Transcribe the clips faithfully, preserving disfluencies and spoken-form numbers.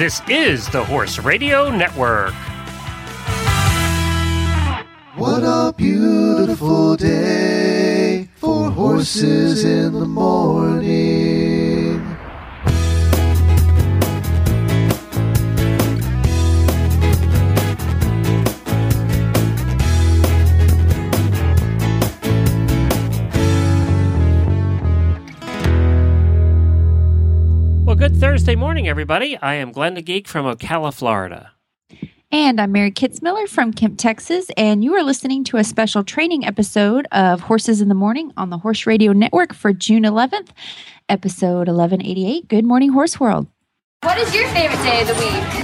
This is the Horse Radio Network. What a beautiful day for horses in the morning. Well, good Thursday morning, everybody. I am Glenn the Geek from Ocala, Florida. And I'm Mary Kitzmiller from Kemp, Texas, and you are listening to a special training episode of Horses in the Morning on the Horse Radio Network for June eleventh, episode eleven eighty-eight. Good morning, Horse World. What is your favorite day of the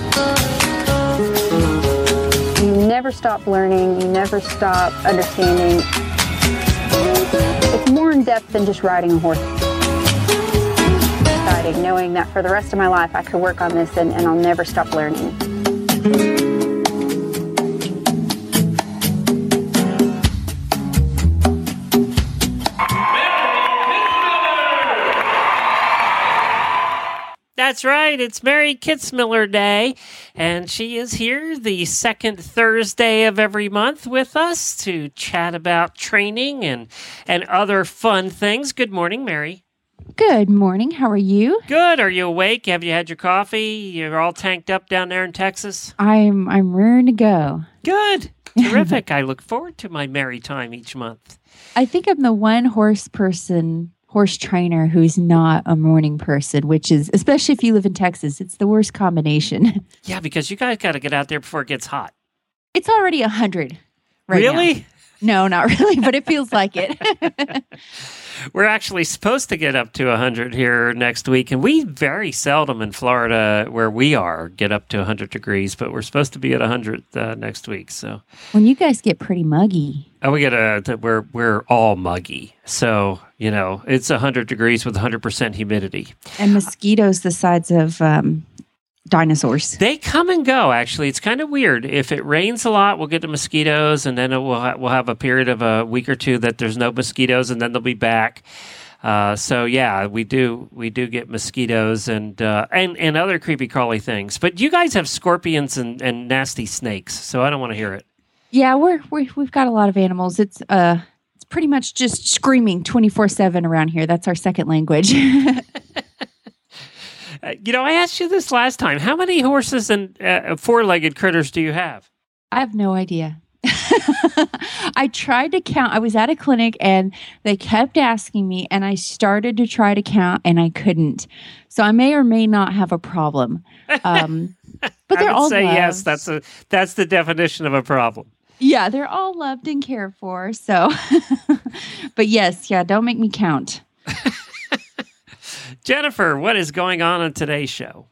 week? You never stop learning. You never stop understanding. It's more in depth than just riding a horse. Exciting, knowing that for the rest of my life I could work on this and, and I'll never stop learning. That's right, it's Mary Kitzmiller Day, and she is here the second Thursday of every month with us to chat about training and, and other fun things. Good morning, Mary. Good morning. How are you? Good. Are you awake? Have you had your coffee? You're all tanked up down there in Texas? I'm I'm raring to go. Good. Terrific. I look forward to my Mary time each month. I think I'm the one horse person, horse trainer who's not a morning person, which is, especially if you live in Texas, it's the worst combination. Yeah, because you guys got to get out there before it gets hot. It's already one hundred right Really? now. No, not really, but it feels like it. We're actually supposed to get up to one hundred here next week, and we very seldom in Florida, where we are, get up to one hundred degrees, but we're supposed to be at one hundred uh, next week. So, when you guys get pretty muggy. Oh, we get a, we're, we're all muggy. So, you know, it's one hundred degrees with one hundred percent humidity. And mosquitoes the size of um, dinosaurs. They come and go, actually. It's kind of weird. If it rains a lot, we'll get the mosquitoes, and then it will ha- we'll have a period of a week or two that there's no mosquitoes, and then they'll be back. Uh, so, yeah, we do we do get mosquitoes and uh, and, and other creepy crawly things. But you guys have scorpions and, and nasty snakes, so I don't want to hear it. Yeah, we're, we're, we've got a lot of animals. It's uh, it's pretty much just screaming twenty-four seven around here. That's our second language. Uh, you know, I asked you this last time. How many horses and uh, four-legged critters do you have? I have no idea. I tried to count. I was at a clinic, and they kept asking me, and I started to try to count, and I couldn't. So I may or may not have a problem. Um, but they're I would all say loved. Yes. That's a that's the definition of a problem. Yeah, they're all loved and cared for. So, but yes, yeah, don't make me count. Jennifer, what is going on on today's show?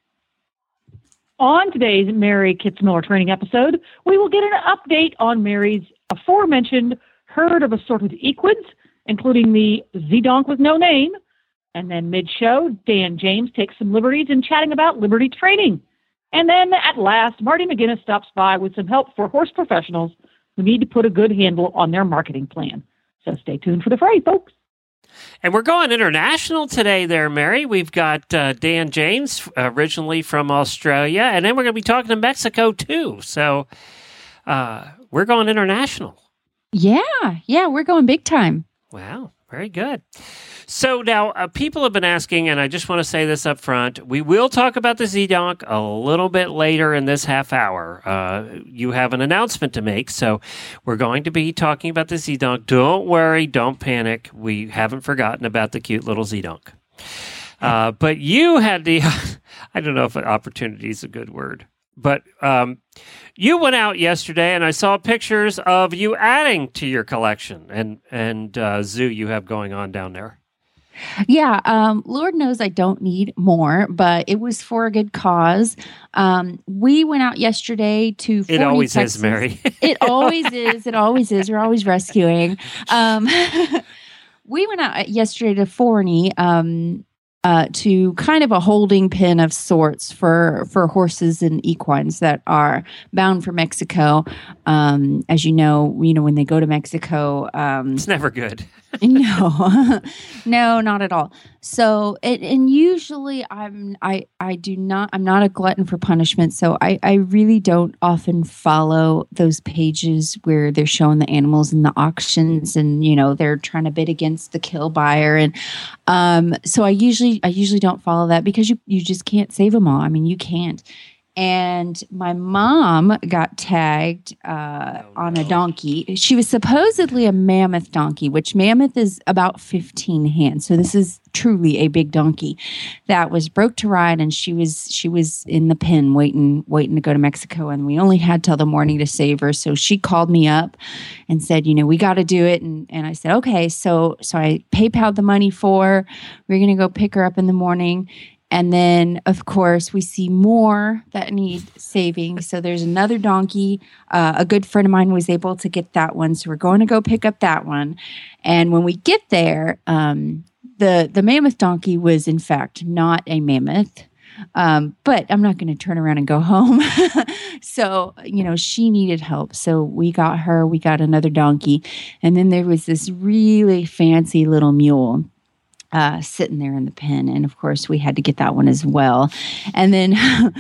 On today's Mary Kitzmiller training episode, we will get an update on Mary's aforementioned herd of assorted equids, including the Z-Donk with no name. And then mid-show, Dan James takes some liberties in chatting about Liberty training. And then at last, Marty McGinnis stops by with some help for horse professionals who need to put a good handle on their marketing plan. So stay tuned for the fray, folks. And we're going international today there, Mary. We've got uh, Dan James, originally from Australia, and then we're going to be talking to Mexico, too. So uh, we're going international. Yeah, yeah, we're going big time. Wow, very good. So now uh, people have been asking, and I just want to say this up front, we will talk about the Z-Donk a little bit later in this half hour. Uh, you have an announcement to make, so we're going to be talking about the Z-Donk. Don't worry, don't panic. We haven't forgotten about the cute little Z-Donk. Uh, but you had the, I don't know if opportunity is a good word, but um, you went out yesterday, and I saw pictures of you adding to your collection and, and uh, zoo you have going on down there. Yeah, um, Lord knows I don't need more, but it was for a good cause. Um, we went out yesterday to Forney, It always Texas. is, Mary. It always is. It always is. We're always rescuing. Um, we went out yesterday to Forney um, uh, to kind of a holding pen of sorts for, for horses and equines that are bound for Mexico. Um, as you know, you know when they go to Mexico, um, It's never good. No, no, not at all. So, and, and usually I'm, I, I do not, I'm not a glutton for punishment. So I, I really don't often follow those pages where they're showing the animals in the auctions and, you know, they're trying to bid against the kill buyer. And, um, so I usually, I usually don't follow that because you, you just can't save them all. I mean, you can't. And my mom got tagged uh, Oh, on a no. donkey. She was supposedly a mammoth donkey, which mammoth is about fifteen hands. So this is truly a big donkey that was broke to ride, and she was she was in the pen waiting waiting to go to Mexico, and we only had till the morning to save her. So she called me up and said, you know, we got to do it. And and I said, okay. So so I PayPal'd the money for her. We're gonna go pick her up in the morning. And then, of course, we see more that need saving. So there's another donkey. Uh, a good friend of mine was able to get that one. So we're going to go pick up that one. And when we get there, um, the, the mammoth donkey was, in fact, not a mammoth. Um, but I'm not going to turn around and go home. So, you know, she needed help. So we got her. We got another donkey. And then there was this really fancy little mule. Uh, sitting there in the pen. And of course, we had to get that one as well. And then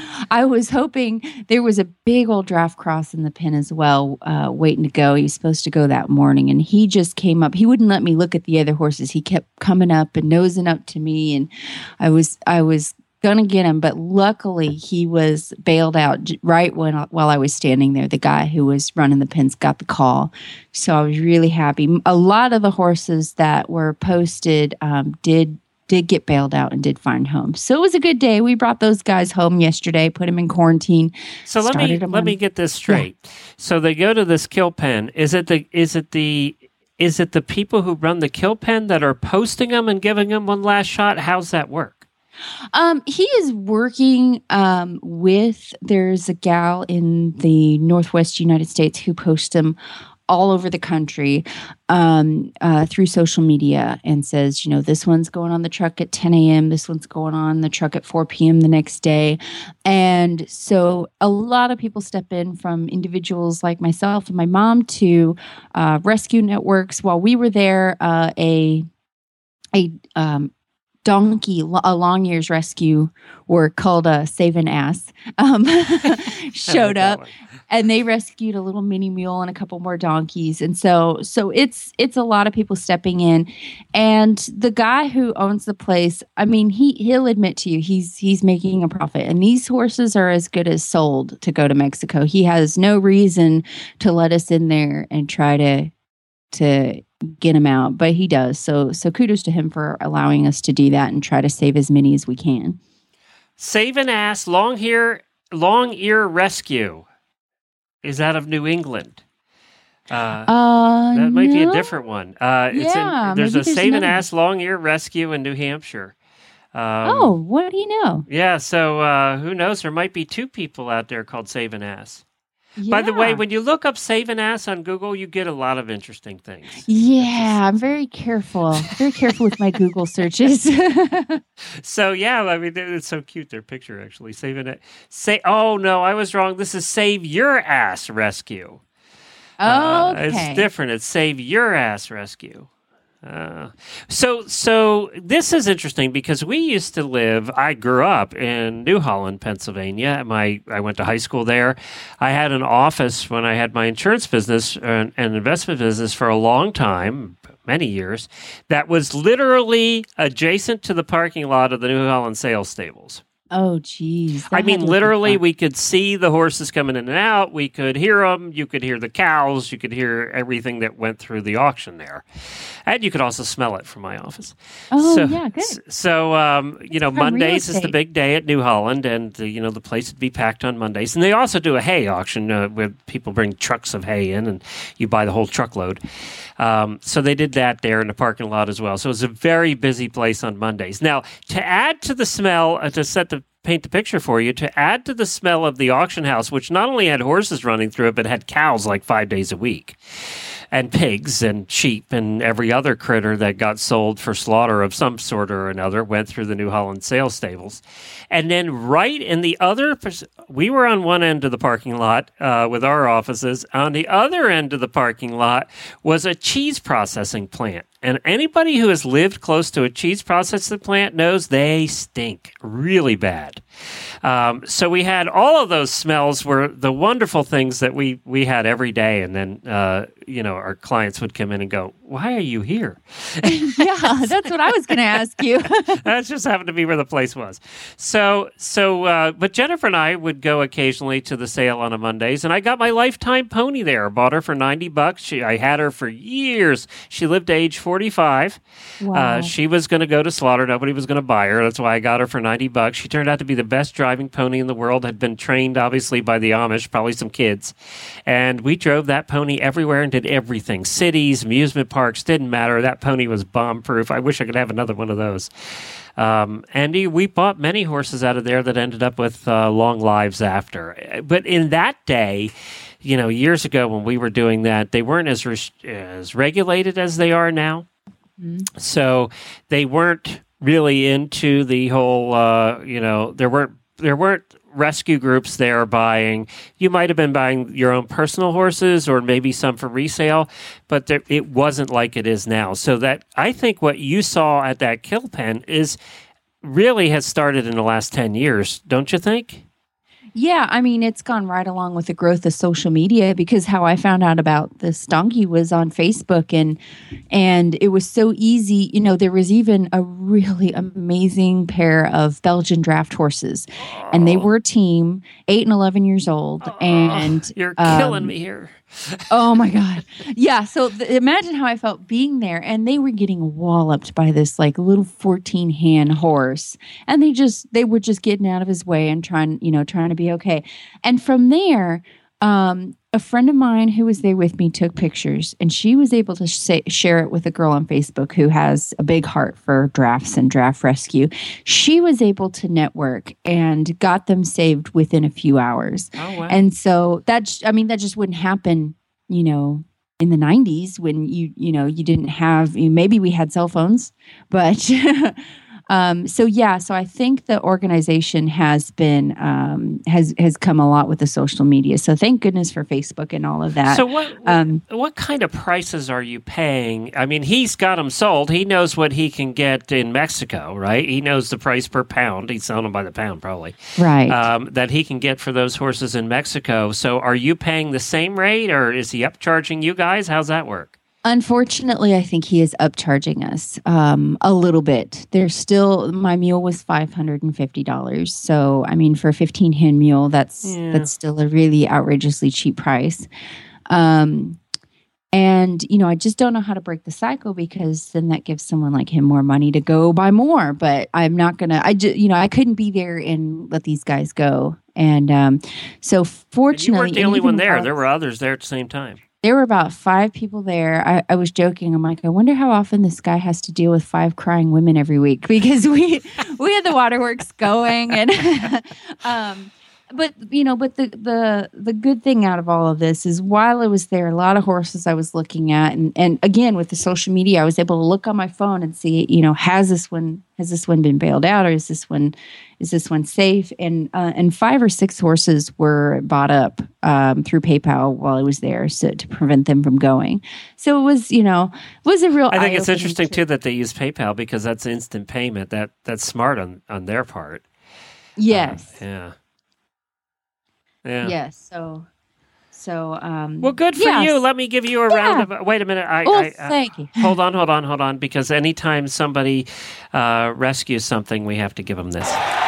I was hoping there was a big old draft cross in the pen as well, uh, waiting to go. He was supposed to go that morning. And he just came up. He wouldn't let me look at the other horses. He kept coming up and nosing up to me. And I was, I was going to get him. But luckily, he was bailed out right when while I was standing there. The guy who was running the pens got the call. So I was really happy. A lot of the horses that were posted um, did did get bailed out and did find homes. So it was a good day. We brought those guys home yesterday, put them in quarantine. So let me let on. me get this straight. Yeah. So they go to this kill pen. Is it the is it the is it the people who run the kill pen that are posting them and giving them one last shot? How's that work? Um, he is working um, with, there's a gal in the Northwest United States who posts them all over the country um, uh, through social media and says, you know, this one's going on the truck at ten a.m., this one's going on the truck at four p.m. the next day. And so a lot of people step in, from individuals like myself and my mom to uh, rescue networks. While we were there, uh, a a um, donkey, a long ears rescue, or called a Save an Ass, um, showed up, and they rescued a little mini mule and a couple more donkeys. And so, so it's it's a lot of people stepping in. And the guy who owns the place, I mean, he he'll admit to you he's he's making a profit. And these horses are as good as sold to go to Mexico. He has no reason to let us in there and try to to. get him out, but he does. So, so kudos to him for allowing us to do that and try to save as many as we can. Save an Ass long ear long ear rescue is out of New England. Uh, uh that might no? be a different one. Uh, it's yeah, in, there's maybe a there's Save an another. Ass long ear rescue in New Hampshire. Um, oh, what do you know? Yeah, so uh, who knows? There might be two people out there called Save an Ass. By the way, Yeah. when you look up Save an Ass on Google, you get a lot of interesting things. Yeah, I'm very careful. Very careful with my Google searches. So, yeah, I mean, it's so cute, their picture, actually. Save an Say, oh, no, I was wrong. This is Save Your Ass Rescue. Uh, Okay. it's different. It's Save Your Ass Rescue. Uh, so, so this is interesting because we used to live, I grew up in New Holland, Pennsylvania. My, I went to high school there. I had an office when I had my insurance business and, and investment business for a long time, many years, that was literally adjacent to the parking lot of the New Holland sales stables. Oh, geez. I mean, literally, we could see the horses coming in and out. We could hear them. You could hear the cows. You could hear everything that went through the auction there. And you could also smell it from my office. Oh, so, yeah, good. So, um, you know, From real Mondays is the estate. big day at New Holland, and, uh, you know, the place would be packed on Mondays. And they also do a hay auction uh, where people bring trucks of hay in, and you buy the whole truckload. Um, so they did that there in the parking lot as well. So it was a very busy place on Mondays. Now, to add to the smell, uh, to set the paint the picture for you, to add to the smell of the auction house, which not only had horses running through it, but had cows like five days a week, and pigs and sheep and every other critter that got sold for slaughter of some sort or another went through the New Holland sales stables. And then right in the other, we were on one end of the parking lot uh, with our offices. On the other end of the parking lot was a cheese processing plant. And anybody who has lived close to a cheese processing plant knows they stink really bad. Um, so we had all of those smells were the wonderful things that we, we had every day. And then, uh, you know, our clients would come in and go, why are you here? Yeah, that's what I was going to ask you. That just happened to be where the place was. So, so, uh, but Jennifer and I would go occasionally to the sale on a Mondays, and I got my lifetime pony there. Bought her for ninety bucks. She, I had her for years. She lived to age forty-five. Wow. Uh, she was going to go to slaughter. Nobody was going to buy her. That's why I got her for ninety bucks. She turned out to be the best driving pony in the world. Had been trained, obviously, by the Amish, probably some kids. And we drove that pony everywhere and did everything. Cities, amusement parks, didn't matter. That pony was bomb-proof. I wish I could have another one of those. Um, and we bought many horses out of there that ended up with uh, long lives after. But in that day, you know, years ago when we were doing that, they weren't as res- as regulated as they are now. Mm-hmm. So they weren't really into the whole, uh, you know, there weren't there weren't rescue groups there buying. You might have been buying your own personal horses or maybe some for resale, but there, it wasn't like it is now. So that I think what you saw at that kill pen is really has started in the last ten years, don't you think? Yeah, I mean, it's gone right along with the growth of social media, because how I found out about this donkey was on Facebook, and and it was so easy. You know, there was even a really amazing pair of Belgian draft horses, oh. and they were a team, eight and eleven years old. Oh, and you're um, killing me here. Oh my God. Yeah. So th- imagine how I felt being there, and they were getting walloped by this like little fourteen hand horse, and they just, they were just getting out of his way and trying, you know, trying to be okay. And from there, um, a friend of mine who was there with me took pictures, and she was able to sh- share it with a girl on Facebook who has a big heart for drafts and draft rescue. She was able to network and got them saved within a few hours. Oh, wow. And so that, I mean, that just wouldn't happen, you know, in the nineties when you, you know, you didn't have, you know, maybe we had cell phones, but Um, so yeah, so I think the organization has been um, has has come a lot with the social media. So thank goodness for Facebook and all of that. So what um, what kind of prices are you paying? I mean, he's got them sold. He knows what he can get in Mexico, right? He knows the price per pound. He's selling them by the pound, probably. Right. Um, that he can get for those horses in Mexico. So are you paying the same rate, or is he upcharging you guys? How's that work? Unfortunately, I think he is upcharging us um, a little bit. There's still, my mule was five hundred fifty dollars. So, I mean, for a fifteen hand mule, that's yeah. that's still a really outrageously cheap price. Um, and, you know, I just don't know how to break the cycle, because then that gives someone like him more money to go buy more. But I'm not going to, I just, you know, I couldn't be there and let these guys go. And um, so fortunately. And you weren't the only one there. While, there were others there at the same time. There were about five people there. I, I was joking. I'm like, I wonder how often this guy has to deal with five crying women every week, because we we had the waterworks going, and um, but you know, but the the the good thing out of all of this is, while I was there, a lot of horses I was looking at, and and again with the social media, I was able to look on my phone and see, you know, has this one has this one been bailed out, or is this one is this one safe? And uh, and five or six horses were bought up um, through PayPal while I was there, so to prevent them from going. So it was, you know, it was a real. I think it's interesting trip. too that they use PayPal, because that's instant payment. That that's smart on, on their part. Yes. Uh, yeah. Yeah. Yes. So. So. Um, well, good for yes. you. Let me give you a yeah. round of. Wait a minute. I. Oh, I, I thank you. Hold on. Hold on. Hold on. Because anytime somebody uh, rescues something, we have to give them this.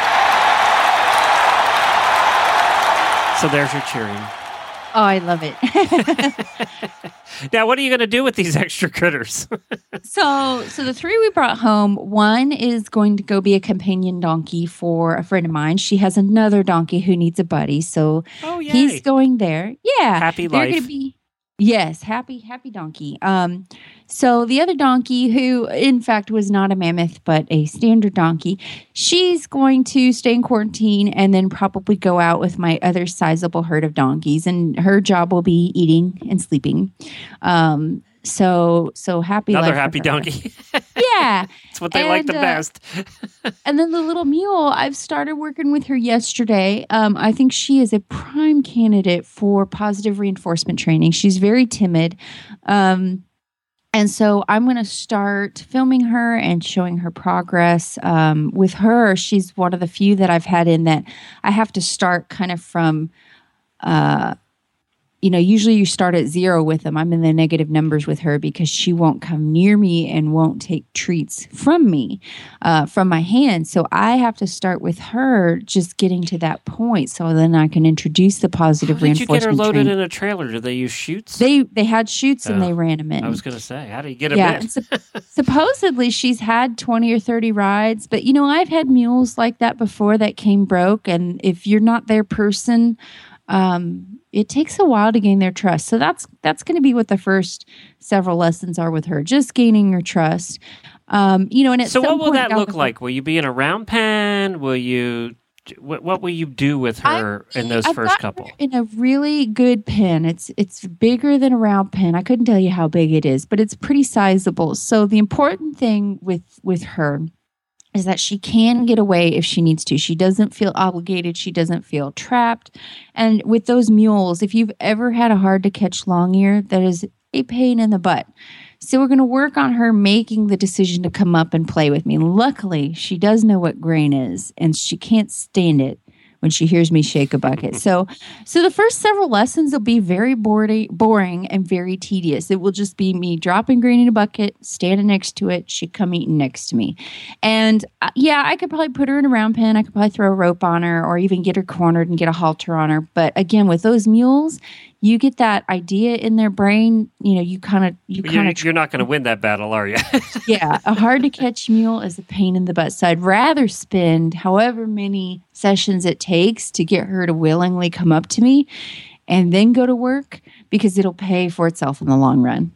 So there's your cheering. Oh, I love it. Now, what are you going to do with these extra critters? so, so the three we brought home, one is going to go be a companion donkey for a friend of mine. She has another donkey who needs a buddy, so oh, yay. he's going there. Yeah, happy they're life. Gonna be, yes, happy, happy donkey. Um, so the other donkey, who in fact was not a mammoth but a standard donkey, she's going to stay in quarantine and then probably go out with my other sizable herd of donkeys, and her job will be eating and sleeping. Um, so so happy. Another life happy for her. donkey. Yeah, it's what they and, like the uh, best. And then the little mule, I've started working with her yesterday. Um, I think she is a prime candidate for positive reinforcement training. She's very timid. Um, And so I'm going to start filming her and showing her progress. Um, with her, she's one of the few that I've had in that I have to start kind of from, uh, you know, usually you start at zero with them. I'm in the negative numbers with her because she won't come near me and won't take treats from me, uh, from my hand. So I have to start with her just getting to that point so then I can introduce the positive How did you reinforcement get her loaded training. in a trailer? Did they use chutes? They they had chutes and Oh, they ran them in. I was going to say, how do you get them Yeah, in? and sup- supposedly she's had twenty or thirty rides, but you know, I've had mules like that before that came broke, and if you're not their person, um, it takes a while to gain their trust. So that's that's going to be what the first several lessons are with her, just gaining her trust. Um, you know, and at So some what will point that down look the- like? Will you be in a round pen? Will you? What, what will you do with her in those I've first got couple? her in a really good pen. It's it's bigger than a round pen. I couldn't tell you how big it is, but it's pretty sizable. So the important thing with with her is that she can get away if she needs to. She doesn't feel obligated. She doesn't feel trapped. And with those mules, if you've ever had a hard to catch long ear, that is a pain in the butt. So we're going to work on her making the decision to come up and play with me. Luckily, she does know what grain is, and she can't stand it when she hears me shake a bucket. So so the first several lessons will be very boring, boring and very tedious. It will just be me dropping grain in a bucket, standing next to it, she come eating next to me. And uh, yeah, I could probably put her in a round pen. I could probably throw a rope on her or even get her cornered and get a halter on her. But again, with those mules, you get that idea in their brain, you know, you kind of, you You're, kind of, you're not going to win that battle, are you? yeah, a hard to catch mule is a pain in the butt. So I'd rather spend however many sessions it takes to get her to willingly come up to me and then go to work because it'll pay for itself in the long run.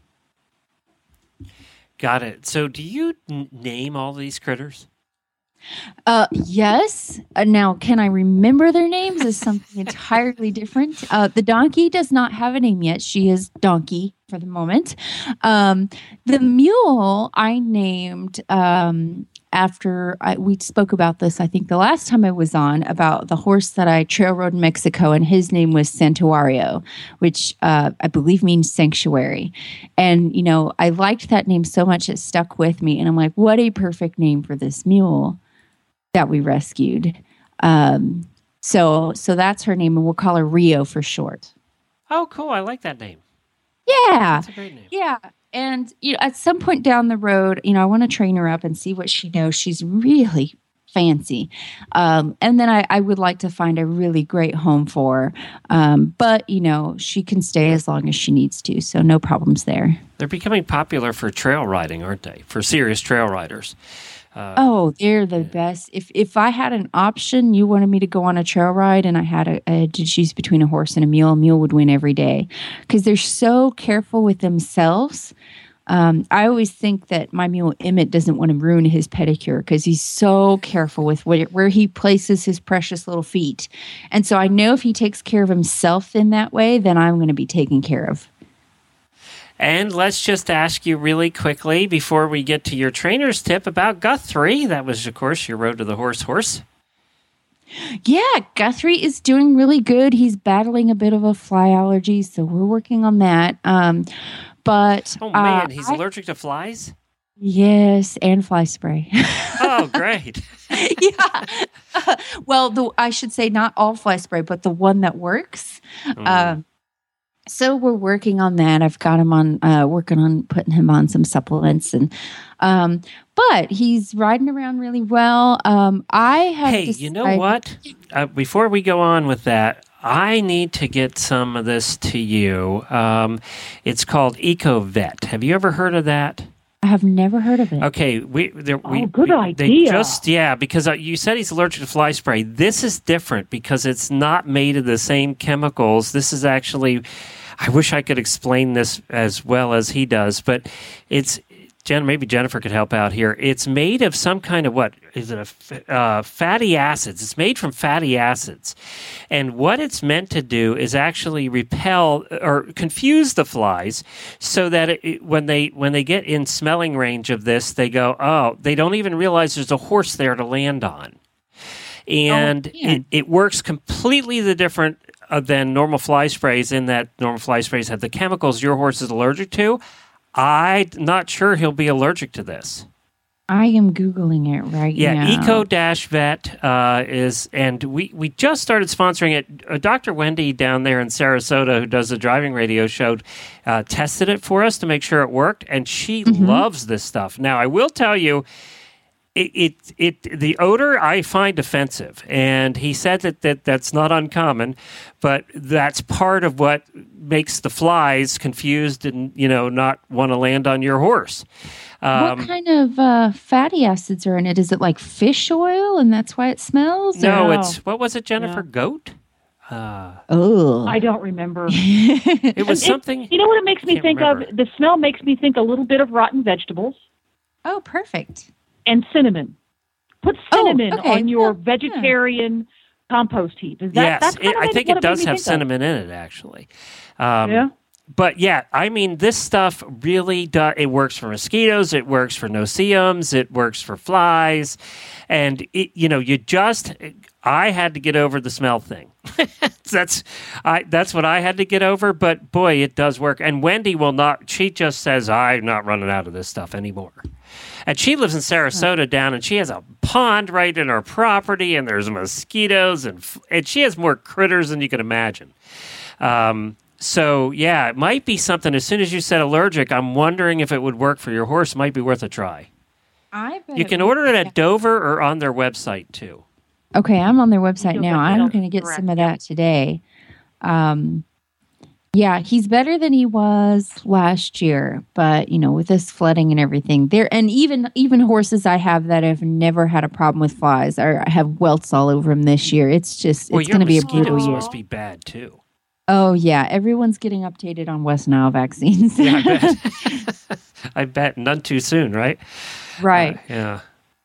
Got it. So do you n- name all these critters? Uh, yes. Uh, now, can I remember their names is something entirely different. Uh, the donkey does not have a name yet. She is Donkey for the moment. Um, the mule I named um, after I, we spoke about this, I think the last time I was on, about the horse that I trail rode in Mexico, and his name was Santuario, which uh, I believe means sanctuary. And, you know, I liked that name so much it stuck with me. And I'm like, what a perfect name for this mule that we rescued. Um, so so that's her name, and we'll call her Rio for short. Oh, cool. I like that name. Yeah. That's a great name. Yeah. And you know, at some point down the road, you know, I want to train her up and see what she knows. She's really fancy. Um, and then I, I would like to find a really great home for her. Um, but, you know, she can stay as long as she needs to. So no problems there. They're becoming popular for trail riding, aren't they? For serious trail riders. Uh, Oh, they're the best. If if I had an option, you wanted me to go on a trail ride and I had a, a to choose between a horse and a mule, a mule would win every day because they're so careful with themselves. Um, I always think that my mule Emmett doesn't want to ruin his pedicure because he's so careful with where, where he places his precious little feet. And so I know if he takes care of himself in that way, then I'm going to be taken care of. And let's just ask you really quickly before we get to your trainer's tip about Guthrie. That was, of course, your Road to the Horse horse. Yeah, Guthrie is doing really good. He's battling a bit of a fly allergy, so we're working on that. Um, but Oh, man, uh, he's I- allergic to flies? Yes, and fly spray. Oh, great. yeah. well, the I should say not all fly spray, but the one that works. Mm. Um, so we're working on that. I've got him on, uh, working on putting him on some supplements, and um, but he's riding around really well. Um, I have. Hey, you know what? Uh, before we go on with that, I need to get some of this to you. Um, it's called EcoVet. Have you ever heard of that? I have never heard of it. Okay, we there, we Oh, good we, They idea. just yeah, because uh, you said he's allergic to fly spray. This is different because it's not made of the same chemicals. This is actually, I wish I could explain this as well as he does, but it's. Jen, maybe Jennifer could help out here. It's made of some kind of what is it? A f- uh, fatty acids. It's made from fatty acids, and what it's meant to do is actually repel or confuse the flies, so that it, it- when they when they get in smelling range of this, they go, oh, they don't even realize there's a horse there to land on, and Oh, man. it, it works completely the different uh, than normal fly sprays. In that normal fly sprays have the chemicals your horse is allergic to. I'm not sure he'll be allergic to this. I am Googling it right Yeah, now. Eco-Vet uh, is, and we, we just started sponsoring it. Uh, Doctor Wendy down there in Sarasota, who does the driving radio show, uh, tested it for us to make sure it worked, and she Mm-hmm. loves this stuff. Now, I will tell you, it, it it the odor I find offensive, and he said that, that that's not uncommon, but that's part of what makes the flies confused and, you know, not want to land on your horse. Um, What kind of uh, fatty acids are in it? Is it like fish oil, and that's why it smells? no, No. it's what was it, Jennifer? No. Goat? Uh, Oh, I don't remember. it was It- something. You know what it makes me Can't think remember. of? The smell makes me think a little bit of rotten vegetables oh, perfect. and cinnamon. Put Oh, cinnamon okay. on your Yeah, yeah. vegetarian compost heap. Is that, Yes, that's it, kind of I what think what it does made me have think of. cinnamon in it, actually. Um, Yeah. But yeah, I mean, this stuff really does. It works for mosquitoes. It works for no-see-ums. It works for flies, and it, you know, you just. I had to get over the smell thing. that's I. That's what I had to get over. But boy, it does work. And Wendy will not. She just says, "I'm not running out of this stuff anymore." And she lives in Sarasota down, and she has a pond right in her property, and there's mosquitoes, and f- and she has more critters than you can imagine. Um, so yeah, it might be something. As soon as you said allergic, I'm wondering if it would work for your horse. Might be worth a try. I bet You can order it at Dover or on their website too. Okay, I'm on their website You'll now. get I'm it. going to get Correct. some of that today. Um, yeah, he's better than he was last year, but you know, with this flooding and everything, there and even even horses I have that have never had a problem with flies are have welts all over them this year. It's just Well, it's your going to be a brutal mosquitoes year. must be bad too. Oh yeah, everyone's getting updated on West Nile vaccines. Yeah, I bet. I bet none too soon, right? Right. Uh, yeah.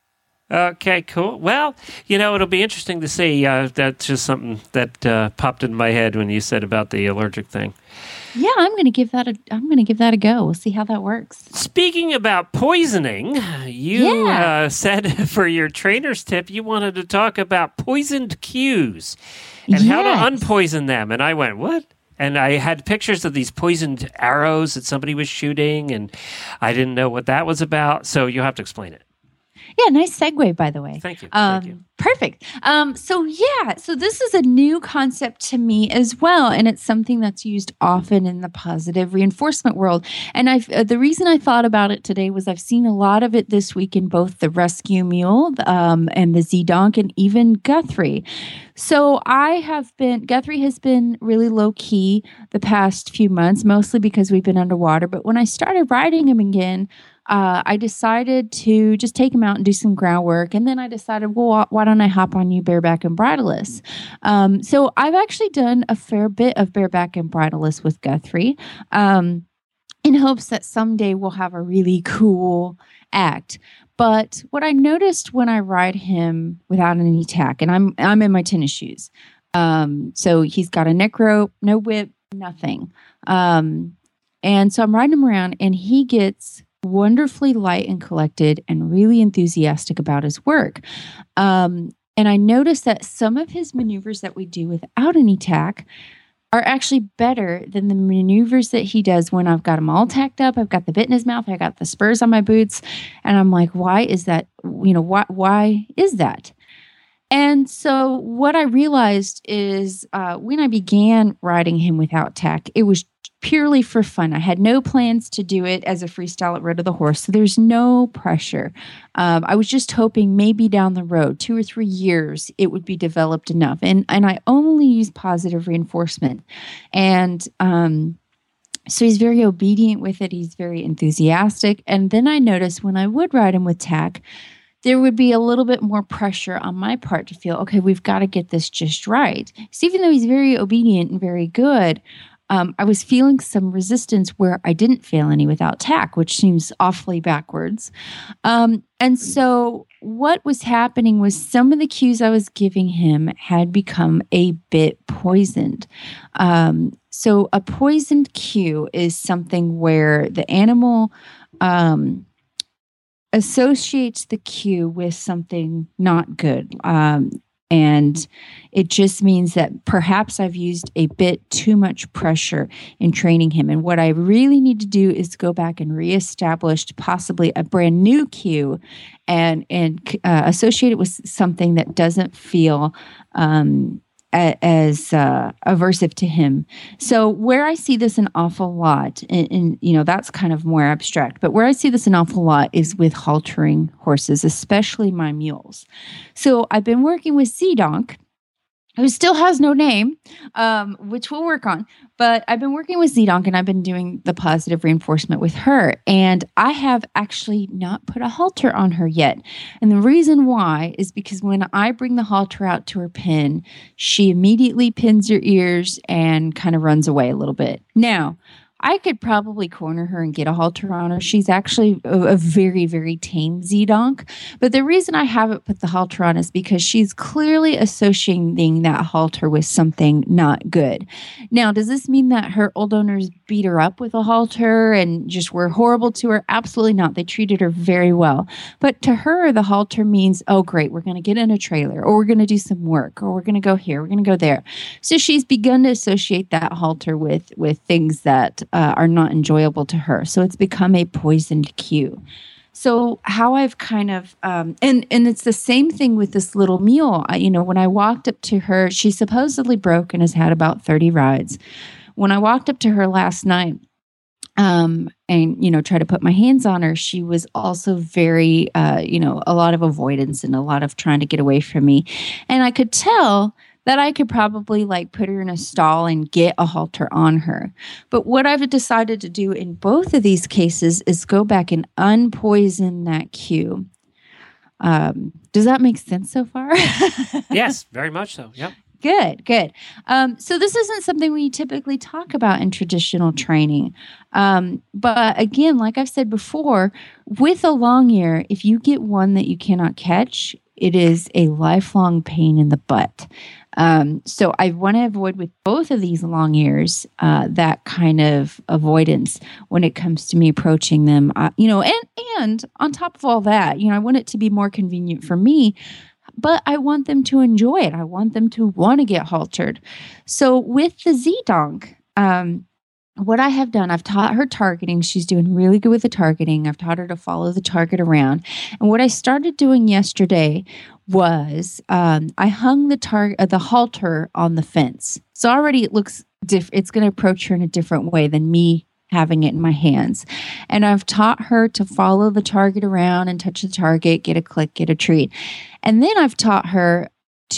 Okay, cool. Well, you know, it'll be interesting to see. Uh, that's just something that uh, popped in my head when you said about the allergic thing. Yeah, I'm going to give that a I'm going to give that a go. We'll see how that works. Speaking about poisoning, you Yeah. uh, said for your trainer's tip you wanted to talk about poisoned cues and how to Yes. unpoison them. And I went, what? And I had pictures of these poisoned arrows that somebody was shooting, and I didn't know what that was about. So you'll have to explain it. Yeah, nice segue, by the way. Thank you. Um, Thank you. Perfect. Um, so yeah, so this is a new concept to me as well, and it's something that's used often in the positive reinforcement world. And I, uh, the reason I thought about it today was I've seen a lot of it this week in both the Rescue Mule um, and the Z-Donk, and even Guthrie. So I have been Guthrie has been really low key the past few months, mostly because we've been underwater. But when I started riding him again, uh, I decided to just take him out and do some groundwork. And then I decided, well, wh- why don't I hop on you bareback and bridleless? Um, so I've actually done a fair bit of bareback and bridleless with Guthrie um, in hopes that someday we'll have a really cool act. But what I noticed when I ride him without any tack, and I'm I'm in my tennis shoes, um, so he's got a neck rope, no whip, nothing, um, and so I'm riding him around, and he gets wonderfully light and collected and really enthusiastic about his work. Um, and I noticed that some of his maneuvers that we do without any tack are actually better than the maneuvers that he does when I've got him all tacked up. I've got the bit in his mouth. I got the spurs on my boots. And I'm like, why is that? You know, why, why is that? And so what I realized is uh, when I began riding him without tack, it was purely for fun. I had no plans to do it as a freestyle at Road of the Horse. So there's no pressure. Um, I was just hoping maybe down the road, two or three years, it would be developed enough. And and I only use positive reinforcement. And um, so he's very obedient with it. He's very enthusiastic. And then I noticed when I would ride him with tack, there would be a little bit more pressure on my part to feel, okay, we've got to get this just right. So even though he's very obedient and very good, um, I was feeling some resistance where I didn't feel any without tack, which seems awfully backwards. Um, and so what was happening was some of the cues I was giving him had become a bit poisoned. Um, so a poisoned cue is something where the animal um, associates the cue with something not good. Um, And it just means that perhaps I've used a bit too much pressure in training him. And what I really need to do is go back and reestablish possibly a brand new cue and, and uh, associate it with something that doesn't feel um, a, as uh, aversive to him. So where I see this an awful lot, and, and you know, that's kind of more abstract, but where I see this an awful lot is with haltering horses, especially my mules. So I've been working with Z-Donk, who still has no name, um, which we'll work on. But I've been working with Z-Donk, and I've been doing the positive reinforcement with her. And I have actually not put a halter on her yet. And the reason why is because when I bring the halter out to her pen, she immediately pins her ears and kind of runs away a little bit. Now, I could probably corner her and get a halter on her. She's actually a, a very, very tame Z-Donk. But the reason I haven't put the halter on is because she's clearly associating that halter with something not good. Now, does this mean that her old owners beat her up with a halter and just were horrible to her? Absolutely not. They treated her very well. But to her, the halter means, oh, great, we're going to get in a trailer, or we're going to do some work, or we're going to go here, we're going to go there. So she's begun to associate that halter with, with things that Uh, are not enjoyable to her. So it's become a poisoned cue. So how I've kind of, um, and, and it's the same thing with this little mule. I, you know, when I walked up to her, she's supposedly broke and has had about thirty rides. When I walked up to her last night, um, and, you know, try to put my hands on her, she was also very, uh, you know, a lot of avoidance and a lot of trying to get away from me. And I could tell that I could probably like put her in a stall and get a halter on her. But what I've decided to do in both of these cases is go back and unpoison that cue. Um, does that make sense so far? Yes, very much so. Yep. Good, good. Um, so this isn't something we typically talk about in traditional training. Um, but again, like I've said before, with a long ear, if you get one that you cannot catch, it is a lifelong pain in the butt. Um, so I want to avoid with both of these long ears uh, that kind of avoidance when it comes to me approaching them. Uh, you know, and and on top of all that, you know, I want it to be more convenient for me, but I want them to enjoy it. I want them to want to get haltered. So with the Z-Donk, um, what I have done, I've taught her targeting. She's doing really good with the targeting. I've taught her to follow the target around. And what I started doing yesterday was um, I hung the target, uh, the halter on the fence. So already it looks diff- it's going to approach her in a different way than me having it in my hands. And I've taught her to follow the target around and touch the target, get a click, get a treat. And then I've taught her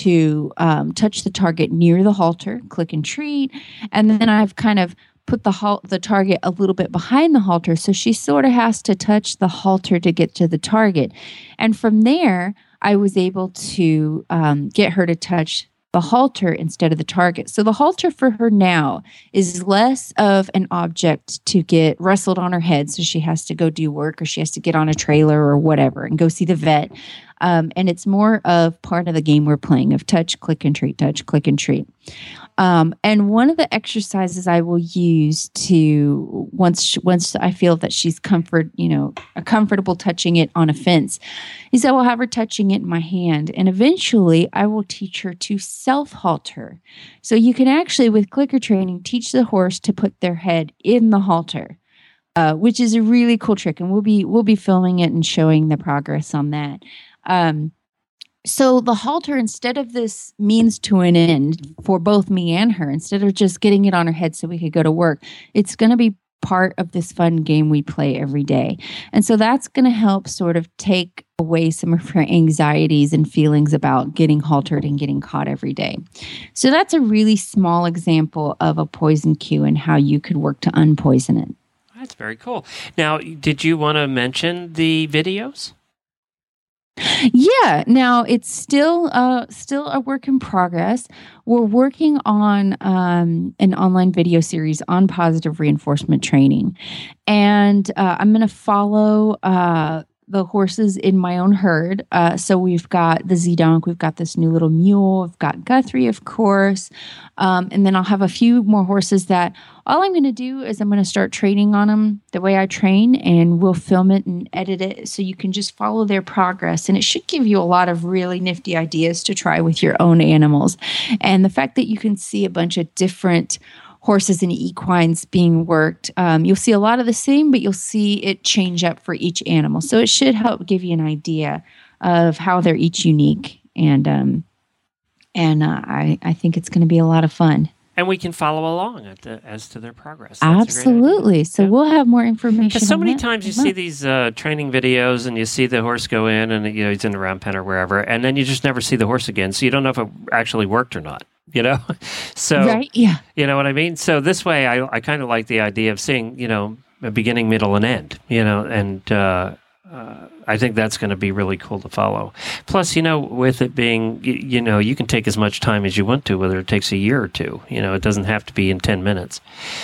to um, touch the target near the halter, click and treat. And then I've kind of put the halt, the target a little bit behind the halter. So she sort of has to touch the halter to get to the target. And from there, I was able to um, get her to touch the halter instead of the target. So the halter for her now is less of an object to get wrestled on her head. So she has to go do work, or she has to get on a trailer or whatever and go see the vet. Um, and it's more of part of the game we're playing of touch, click, and treat, touch, click, and treat. Um, and one of the exercises I will use to once once I feel that she's comfort, you know, comfortable touching it on a fence, is I will have her touching it in my hand, and eventually I will teach her to self-halter. So you can actually, with clicker training, teach the horse to put their head in the halter, uh, which is a really cool trick, and we'll be we'll be filming it and showing the progress on that. Um, So the halter, instead of this means to an end for both me and her, instead of just getting it on her head so we could go to work, it's going to be part of this fun game we play every day. And so that's going to help sort of take away some of her anxieties and feelings about getting haltered and getting caught every day. So that's a really small example of a poison cue and how you could work to unpoison it. That's very cool. Now, did you want to mention the videos? Yeah, now it's still uh, still a work in progress. We're working on um, an online video series on positive reinforcement training. And uh, I'm going to follow uh, the horses in my own herd. Uh, so we've got the Zedonk, we've got this new little mule, we've got Guthrie, of course. Um, and then I'll have a few more horses that all I'm going to do is I'm going to start training on them the way I train, and we'll film it and edit it so you can just follow their progress. And it should give you a lot of really nifty ideas to try with your own animals. And the fact that you can see a bunch of different horses and equines being worked, um, you'll see a lot of the same, but you'll see it change up for each animal. So it should help give you an idea of how they're each unique. And um, and uh, I, I think it's going to be a lot of fun. And we can follow along at the, as to their progress. That's Absolutely. So yeah. We'll have more information. So many times you see these uh, training videos and you see the horse go in and you know he's in the round pen or wherever, and then you just never see the horse again. So you don't know if it actually worked or not. You know, so right, yeah. You know what I mean. So this way, I I kind of like the idea of seeing you know a beginning, middle, and end. You know, and uh, uh, I think that's going to be really cool to follow. Plus, you know, with it being you, you know you can take as much time as you want to, whether it takes a year or two. You know, it doesn't have to be in ten minutes.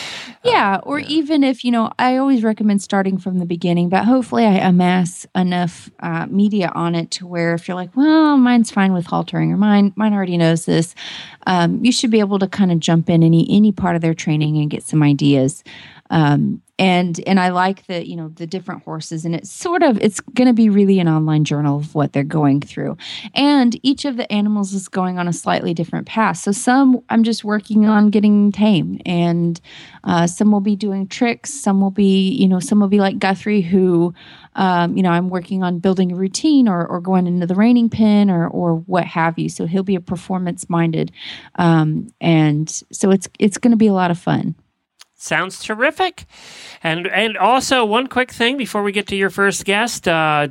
Yeah, or yeah. even if, you know, I always recommend starting from the beginning, but hopefully I amass enough uh, media on it to where if you're like, well, mine's fine with haltering or mine mine already knows this, um, you should be able to kind of jump in any any part of their training and get some ideas. Um, and and I like the, you know, the different horses, and it's sort of, it's going to be really an online journal of what they're going through. And each of the animals is going on a slightly different path. So some I'm just working on getting tame, and uh, some will be doing tricks. Some will be, you know, some will be like Guthrie, who, um, you know, I'm working on building a routine or, or going into the reining pen or or what have you. So he'll be a performance minded, um, and so it's it's going to be a lot of fun. Sounds terrific. And and also one quick thing before we get to your first guest. Uh,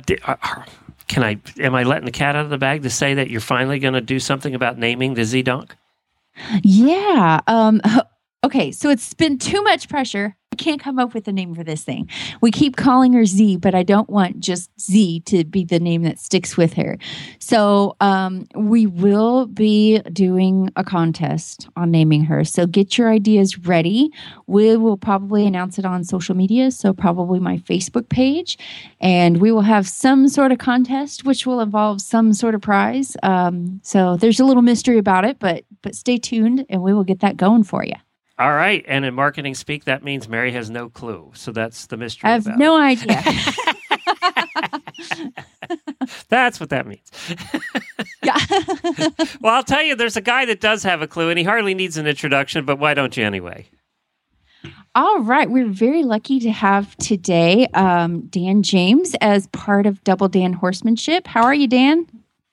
can I? Am I letting the cat out of the bag to say that you're finally going to do something about naming the Zedonk? Yeah. Um, okay. So it's been too much pressure. I can't come up with a name for this thing. We keep calling her Z, but I don't want just Z to be the name that sticks with her. So um, we will be doing a contest on naming her. So get your ideas ready. We will probably announce it on social media, so probably my Facebook page. And we will have some sort of contest, which will involve some sort of prize. Um, so there's a little mystery about it, but but stay tuned, and we will get that going for you. All right. And in marketing speak, that means Mary has no clue. So that's the mystery. I have about no it. idea. That's what that means. Yeah. Well, I'll tell you, there's a guy that does have a clue, and he hardly needs an introduction, but why don't you anyway? All right. We're very lucky to have today um, Dan James as part of Double Dan Horsemanship. How are you, Dan?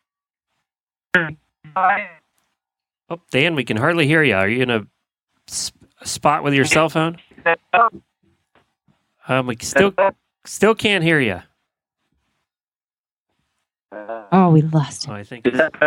Oh, Dan, we can hardly hear you. Are you in a sp- spot with your cell phone? Um, we still still can't hear you. Oh, we lost him. Oh, I think.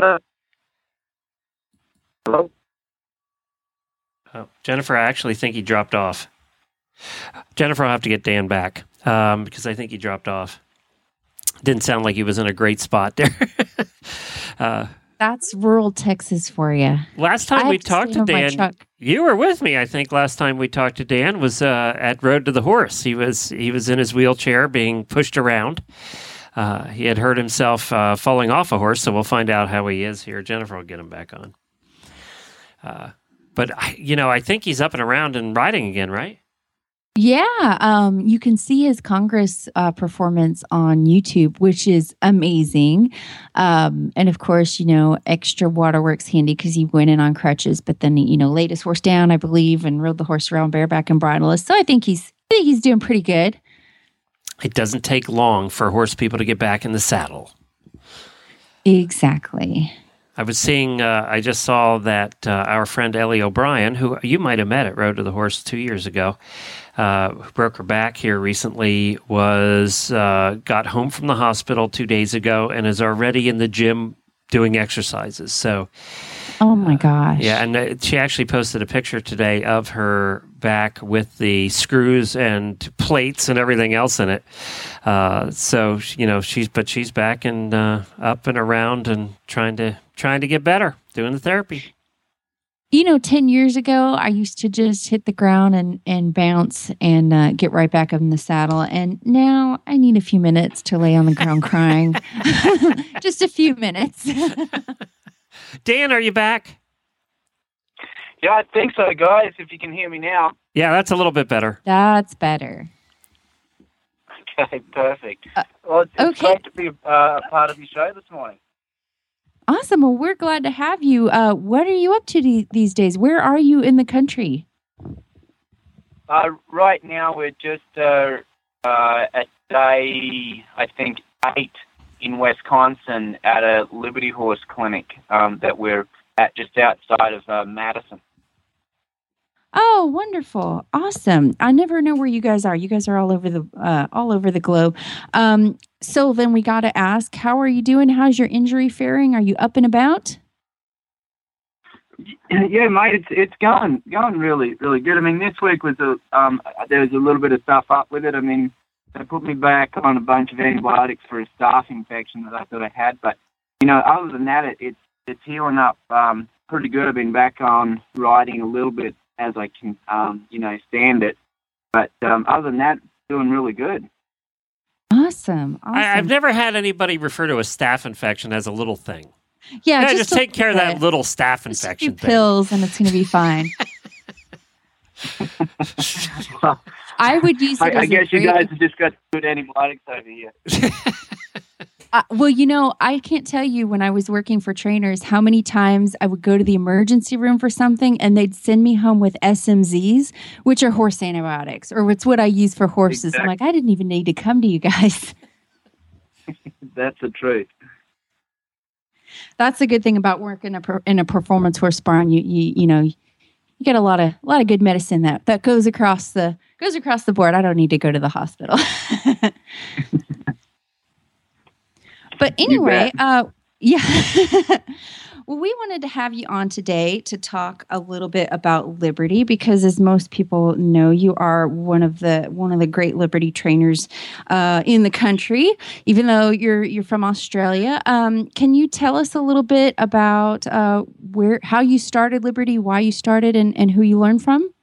Hello? Oh, Jennifer, I actually think he dropped off. Jennifer, I'll have to get Dan back um, because I think he dropped off. Didn't sound like he was in a great spot there. uh, That's rural Texas for you. Last time we talked to Dan, you were with me. I think last time we talked to Dan was uh, at Road to the Horse. He was he was in his wheelchair being pushed around. Uh, he had hurt himself uh, falling off a horse, so we'll find out how he is here. Jennifer will get him back on. Uh, but you know, I think he's up and around and riding again, right? Yeah, um, you can see his Congress uh, performance on YouTube, which is amazing. Um, and of course, you know, extra waterworks handy because he went in on crutches, but then, you know, laid his horse down, I believe, and rode the horse around bareback and bridleless. So I think he's, I think he's doing pretty good. It doesn't take long for horse people to get back in the saddle. Exactly. I was seeing, uh, I just saw that uh, our friend Ellie O'Brien, who you might have met at Road to the Horse two years ago, uh, who broke her back here recently, was uh, got home from the hospital two days ago and is already in the gym doing exercises. So, oh my gosh. Uh, yeah, and uh, she actually posted a picture today of her back with the screws and plates and everything else in it. Uh, so, you know, she's, but she's back and uh, up and around and trying to, trying to get better, doing the therapy. You know, ten years ago, I used to just hit the ground and, and bounce and uh, get right back up in the saddle. And now I need a few minutes to lay on the ground crying. Just a few minutes. Dan, are you back? Yeah, I think so, guys, if you can hear me now. Yeah, that's a little bit better. That's better. Okay, perfect. Uh, well, it's, it's okay. great to be uh, a part of your show this morning. Awesome. Well, we're glad to have you. Uh, what are you up to de- these days? Where are you in the country? Uh, right now, we're just uh, uh, at day, I think, eight in Wisconsin at a Liberty Horse clinic um, that we're at just outside of uh, Madison. Oh, wonderful. Awesome. I never know where you guys are. You guys are all over the uh, all over the globe. Um, so then we got to ask, how are you doing? How's your injury faring? Are you up and about? Yeah, mate, it's it's going going really really good. I mean, this week was a um there was a little bit of stuff up with it. I mean, they put me back on a bunch of antibiotics for a staph infection that I thought I had, but you know, other than that, it, it's it's healing up um pretty good. I've been back on riding a little bit as I can, um, you know, stand it. But um, other than that, doing really good. Awesome. awesome. I, I've never had anybody refer to a staph infection as a little thing. Yeah, yeah just, just take care of that little staph just infection a few thing. pills and it's going to be fine. I would use it I, as I guess a you great- guys have just got good antibiotics over here. Uh, well, you know, I can't tell you when I was working for trainers how many times I would go to the emergency room for something and they'd send me home with S M Zs, which are horse antibiotics, or it's what I use for horses. Exactly. I'm like, I didn't even need to come to you guys. That's the truth. That's the good thing about working a per, in a performance horse barn. You, you, you know, you get a lot of a lot of good medicine that that goes across the goes across the board. I don't need to go to the hospital. But anyway, uh, yeah. Well, we wanted to have you on today to talk a little bit about Liberty because, as most people know, you are one of the one of the great Liberty trainers uh, in the country. Even though you're you're from Australia, um, can you tell us a little bit about uh, where how you started Liberty, why you started, and, and who you learned from?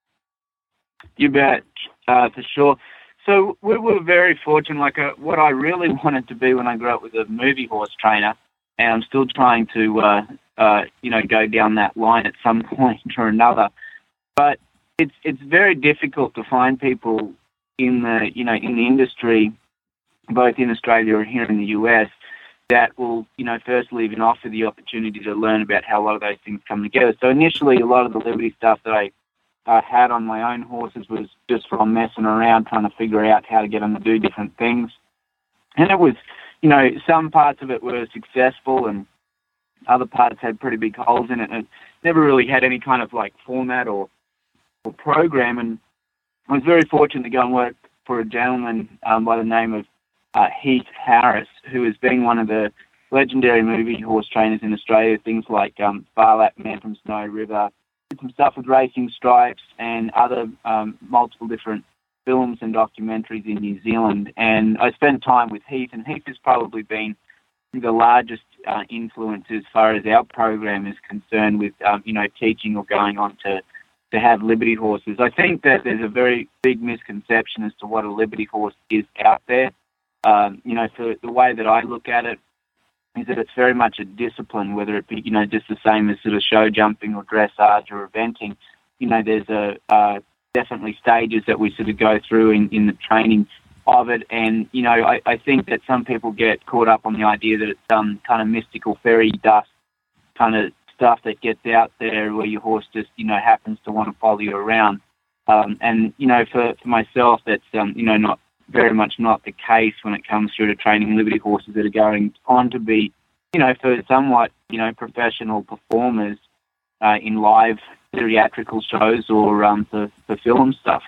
You bet, uh, for sure. So we were very fortunate. Like uh, what I really wanted to be when I grew up was a movie horse trainer, and I'm still trying to, uh, uh, you know, go down that line at some point or another. But it's it's very difficult to find people in the, you know, in the industry, both in Australia or here in the U S, that will, you know, firstly even offer the opportunity to learn about how a lot of those things come together. So initially, a lot of the Liberty stuff that I I had on my own horses was just from messing around, trying to figure out how to get them to do different things. And it was, you know, some parts of it were successful and other parts had pretty big holes in it. And it never really had any kind of like format or, or program. And I was very fortunate to go and work for a gentleman um, by the name of uh, Heath Harris, who has been one of the legendary movie horse trainers in Australia, things like um, Barlap Man from Snow River, some stuff with Racing Stripes and other um, multiple different films and documentaries in New Zealand. And I spent time with Heath, and Heath has probably been the largest uh, influence as far as our program is concerned with, um, you know, teaching or going on to, to have Liberty horses. I think that there's a very big misconception as to what a Liberty horse is out there. Um, you know, for the way that I look at it, is that it's very much a discipline, whether it be, you know, just the same as sort of show jumping or dressage or eventing. You know, there's a uh, definitely stages that we sort of go through in, in the training of it. And, you know, I, I think that some people get caught up on the idea that it's some kind of mystical fairy dust kind of stuff that gets out there where your horse just, you know, happens to want to follow you around. Um, and, you know, for, for myself, that's, um, you know, not very much not the case when it comes through to training Liberty horses that are going on to be, you know, for somewhat, you know, professional performers uh, in live theatrical shows or um, for, for film stuff.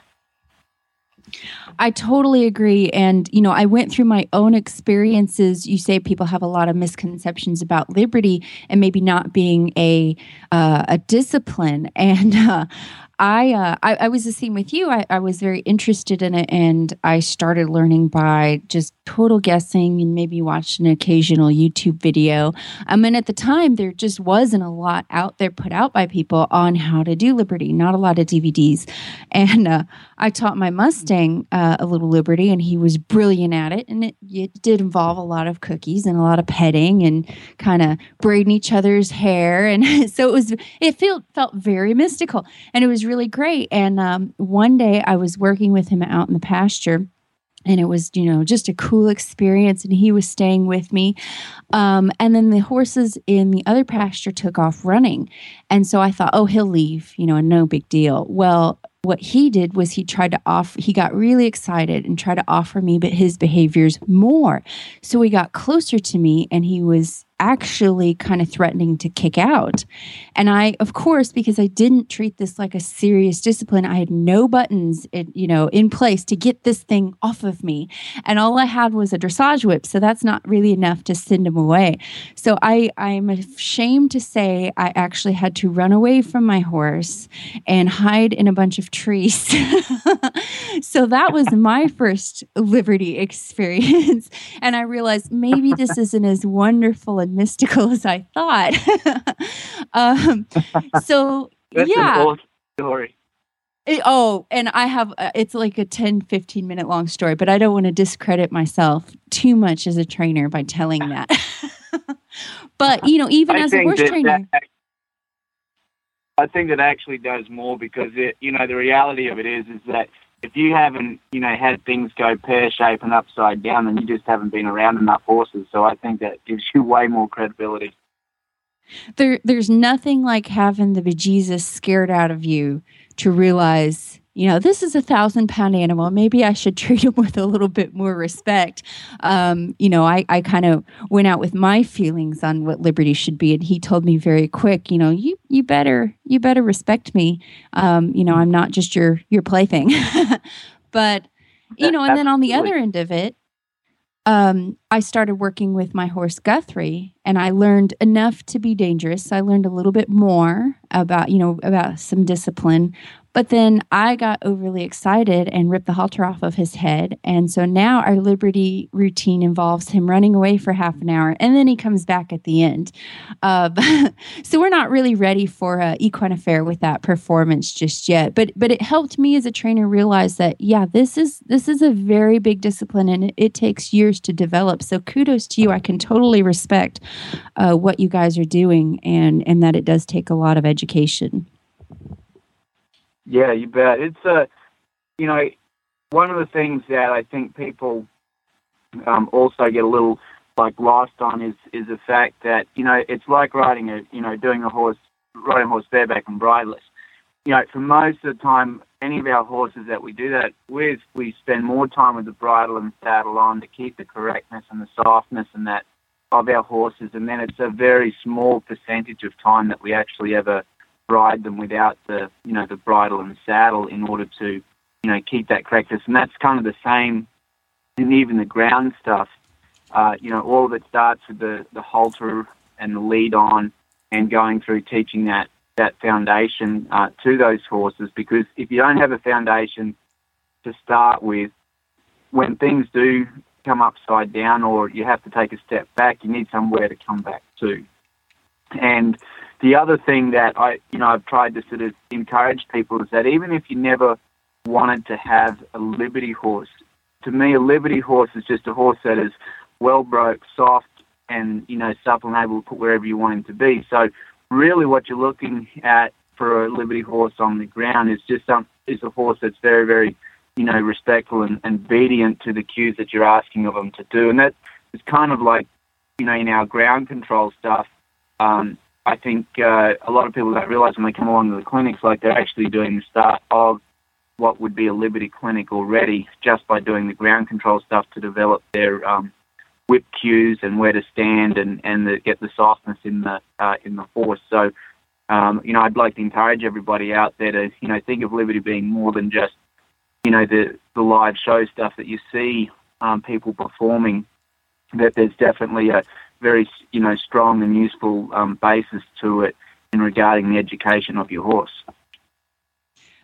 I totally agree. And, you know, I went through my own experiences. You say people have a lot of misconceptions about Liberty and maybe not being a uh, a discipline. And uh, I, uh, I I was the same with you. I, I was very interested in it, and I started learning by just total guessing and maybe watched an occasional YouTube video. I mean, at the time, there just wasn't a lot out there put out by people on how to do Liberty. Not a lot of D V Ds, and uh, I taught my Mustang uh, a little Liberty, and he was brilliant at it. And it, it did involve a lot of cookies and a lot of petting and kind of braiding each other's hair, and so it was. It felt felt very mystical, and it was really great. And um, one day I was working with him out in the pasture, and it was, you know, just a cool experience. And he was staying with me. Um, and then the horses in the other pasture took off running. And so I thought, oh, he'll leave, you know, and no big deal. Well, what he did was he tried to offer, he got really excited and tried to offer me but his behaviors more. So he got closer to me, and he was actually kind of threatening to kick out. And I, of course, because I didn't treat this like a serious discipline, I had no buttons, in, you know, in place to get this thing off of me. And all I had was a dressage whip. So that's not really enough to send him away. So I, I'm ashamed to say I actually had to run away from my horse and hide in a bunch of trees. So that was my first Liberty experience. And I realized maybe this isn't as wonderful and mystical as I thought. um, so, That's yeah. an awesome story. It- oh, and I have, uh, it's like a ten, fifteen minute long story, but I don't want to discredit myself too much as a trainer by telling that. But, you know, even I as a think horse that, trainer. that, I think that actually does more because, it, you know, the reality of it is, is that if you haven't, you know, had things go pear-shaped and upside down, then you just haven't been around enough horses. So I think that gives you way more credibility. There, there's nothing like having the bejesus scared out of you to realize, you know, this is a thousand pound animal. Maybe I should treat him with a little bit more respect. Um, you know, I, I kind of went out with my feelings on what Liberty should be. And he told me very quick, you know, you, you better, you better respect me. Um, you know, I'm not just your, your plaything, but, you know, and then on the other end of it, Um, I started working with my horse Guthrie, and I learned enough to be dangerous. I learned a little bit more about, you know, about some discipline. But then I got overly excited and ripped the halter off of his head. And so now our Liberty routine involves him running away for half an hour, and then he comes back at the end. Uh, so we're not really ready for an equine affair with that performance just yet. But but it helped me as a trainer realize that, yeah, this is this is a very big discipline, and it, it takes years to develop. So kudos to you. I can totally respect uh, what you guys are doing, and, and that it does take a lot of education. Yeah, you bet. It's a, uh, you know, one of the things that I think people um, also get a little like lost on is is the fact that, you know, it's like riding a, you know, doing a horse, riding a horse bareback and bridleless. You know, for most of the time, any of our horses that we do that with, we spend more time with the bridle and saddle on to keep the correctness and the softness and that of our horses, and then it's a very small percentage of time that we actually ever ride them without the, you know, the bridle and saddle in order to, you know, keep that correctness. And that's kind of the same in even the ground stuff. Uh, you know, all of it starts with the, the halter and the lead on and going through teaching that, that foundation uh, to those horses, because if you don't have a foundation to start with, when things do come upside down or you have to take a step back, you need somewhere to come back to. And the other thing that I, you know, I've tried to sort of encourage people is that even if you never wanted to have a Liberty horse, to me, a Liberty horse is just a horse that is well broke, soft, and, you know, supple and able to put wherever you want him to be. So really what you're looking at for a Liberty horse on the ground is just some, is a horse that's very, very, you know, respectful and, and obedient to the cues that you're asking of them to do. And that is kind of like, you know, in our ground control stuff, um, I think uh, a lot of people don't realize when they come along to the clinics, like they're actually doing the start of what would be a Liberty clinic already just by doing the ground control stuff to develop their um, whip cues and where to stand and, and the, get the softness in the uh, in the horse. So, um, you know, I'd like to encourage everybody out there to, you know, think of Liberty being more than just, you know, the, the live show stuff that you see um, people performing, that there's definitely a very, you know, strong and useful um, basis to it in regarding the education of your horse.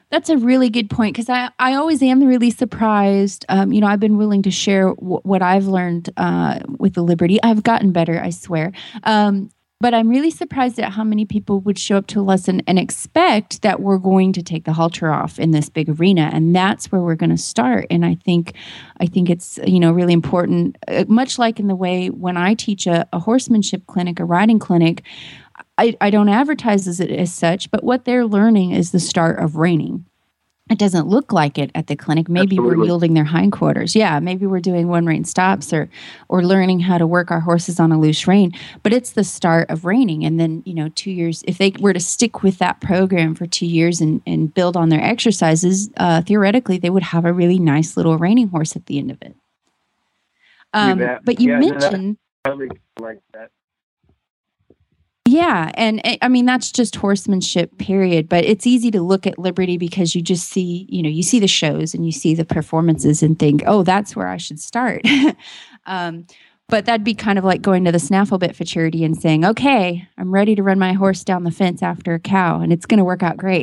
That's a really good point because I, I always am really surprised. Um, you know, I've been willing to share w- what I've learned uh, with the Liberty. I've gotten better, I swear. Um, but I'm really surprised at how many people would show up to a lesson and expect that we're going to take the halter off in this big arena, and that's where we're going to start. And I think, I think it's you know really important. Uh, much like in the way when I teach a, a horsemanship clinic, a riding clinic. I, I don't advertise as it as such, but what they're learning is the start of reining. It doesn't look like it at the clinic. Maybe Absolutely. we're yielding their hindquarters. Yeah, maybe we're doing one rein stops or or learning how to work our horses on a loose rein. But it's the start of reining. And then, you know, two years, if they were to stick with that program for two years and, and build on their exercises, uh, theoretically, they would have a really nice little reining horse at the end of it. Um, bet. but you Yeah, no, mentioned... Totally like that. Yeah, and I mean that's just horsemanship, period. But it's easy to look at Liberty because you just see, you know, you see the shows and you see the performances and think, oh, that's where I should start. um, but that'd be kind of like going to the snaffle bit for charity and saying, okay, I'm ready to run my horse down the fence after a cow, and it's going to work out great.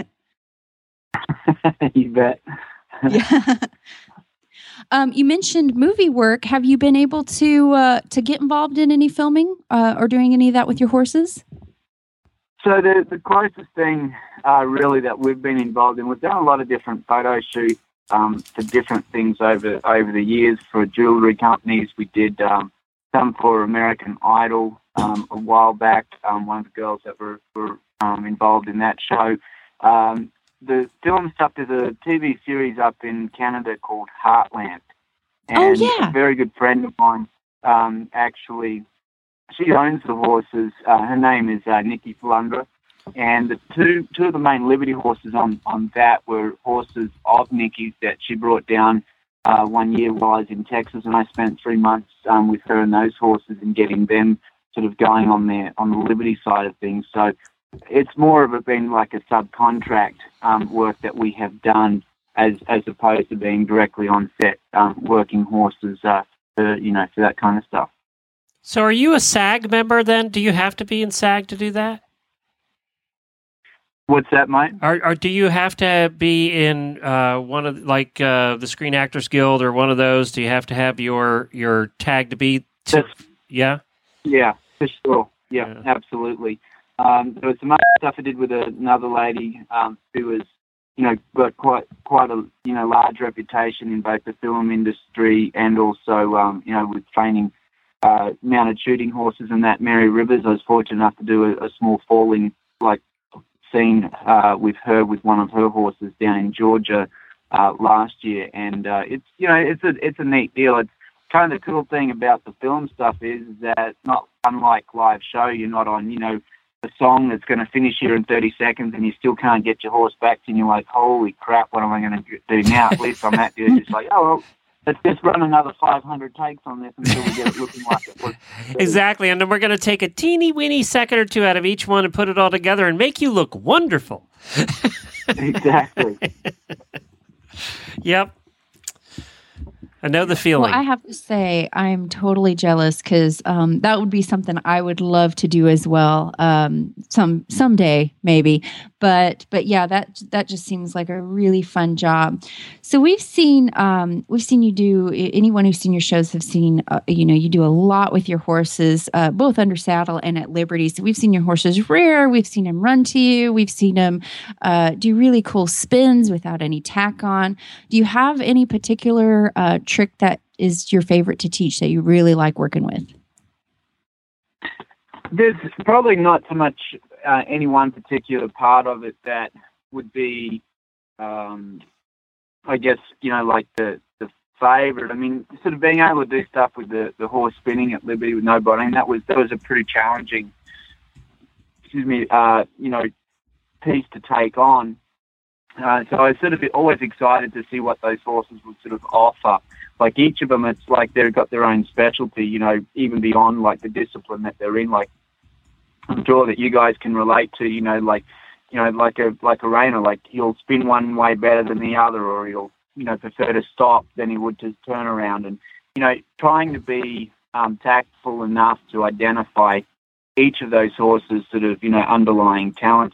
You bet. Yeah. Um, you mentioned movie work. Have you been able to uh, to get involved in any filming uh, or doing any of that with your horses? So the the closest thing uh, really that we've been involved in, we've done a lot of different photo shoots um, for different things over over the years for jewelry companies. We did um, some for American Idol um, a while back. Um, one of the girls that were, were um, involved in that show. Um, The film stuff, there's a T V series up in Canada called Heartland. And Oh, yeah. a very good friend of mine, um, actually, she owns the horses. Uh, her name is uh, Nikki Flundra. And the two two of the main Liberty horses on, on that were horses of Nikki's that she brought down uh, one year while I was in Texas. And I spent three months um, with her and those horses and getting them sort of going on their on the Liberty side of things. So it's more of it being like a subcontract um, work that we have done as as opposed to being directly on set um, working horses uh, for, you know, for that kind of stuff. So are you a SAG member then? Do you have to be in SAG to do that? What's that, mate? Or, or do you have to be in uh, one of, like, uh, the Screen Actors Guild or one of those? Do you have to have your, your tag to be? To, Yes. yeah? Yeah, for sure. Yeah, Yeah. absolutely. Um, there was some other stuff I did with another lady um, who was, you know, got quite quite a you know large reputation in both the film industry and also, um, you know, with training uh, mounted shooting horses and that. Mary Rivers, I was fortunate enough to do a, a small falling like scene uh, with her with one of her horses down in Georgia uh, last year, and uh, it's you know it's a it's a neat deal. It's kind of the cool thing about the film stuff is that not unlike live show, you're not on you know. a song that's going to finish here in thirty seconds and you still can't get your horse back and you're like, holy crap, what am I going to do now? At least on that deal, it's just like, oh, well, let's just run another five hundred takes on this until we get it looking like it was. Exactly. And then we're going to take a teeny weeny second or two out of each one and put it all together and make you look wonderful. Exactly. Yep. I know the feeling. Well, I have to say, I'm totally jealous because um, that would be something I would love to do as well. Um, some someday, maybe, but but yeah, that that just seems like a really fun job. So we've seen um, we've seen you do. Anyone who's seen your shows have seen uh, you know you do a lot with your horses, uh, both under saddle and at Liberty. So we've seen your horses rear. We've seen them run to you. We've seen them uh, do really cool spins without any tack on. Do you have any particular uh, trick that is your favorite to teach that you really like working with? There's probably not so much uh, any one particular part of it that would be, um, I guess, you know, like the, the favorite. I mean, sort of being able to do stuff with the, the horse spinning at Liberty with no body, that was, that was a pretty challenging, excuse me, uh, you know, piece to take on. Uh, so I was sort of always excited to see what those horses would sort of offer. Like each of them, it's like they've got their own specialty, you know, even beyond like the discipline that they're in. Like I'm sure that you guys can relate to, you know, like, you know, like a like a reiner, like he'll spin one way better than the other, or he'll, you know, prefer to stop than he would to turn around. And, you know, trying to be um, tactful enough to identify each of those horses' sort of, you know, underlying talents is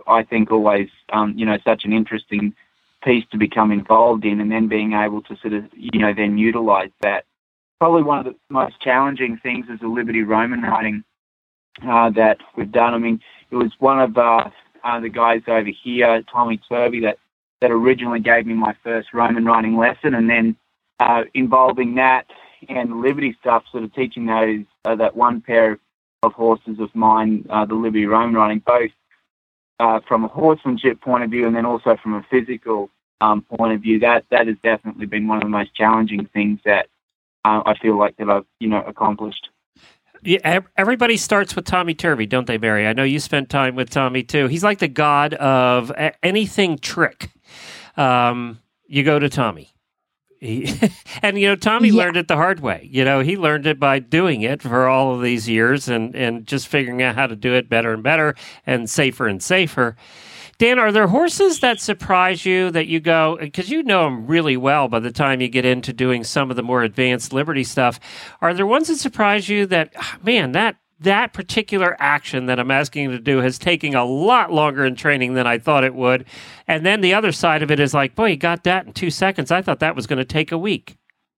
I think, always, um, you know, such an interesting piece to become involved in, and then being able to sort of, you know, then utilize that. Probably one of the most challenging things is the Liberty Roman riding uh, that we've done. I mean, it was one of uh, uh, the guys over here, Tommy Turvey, that, that originally gave me my first Roman riding lesson, and then uh, involving that and Liberty stuff, sort of teaching those uh, that one pair of horses of mine, uh, the Liberty Roman riding, both uh, from a horsemanship point of view and then also from a physical um, point of view. That that has definitely been one of the most challenging things that uh, I feel like that I've you know accomplished. Yeah, everybody starts with Tommy Turvey, don't they, Barry? I know you spent time with Tommy too. He's like the god of anything trick. Um, you go to Tommy. He, and, you know, Tommy yeah. learned it the hard way. You know, he learned it by doing it for all of these years and, and just figuring out how to do it better and better and safer and safer. Dan, are there horses that surprise you that you go, because you know them really well by the time you get into doing some of the more advanced Liberty stuff, are there ones that surprise you that, man, that that particular action that I'm asking you to do has taken a lot longer in training than I thought it would? And then the other side of it is like, boy, you got that in two seconds. I thought that was going to take a week.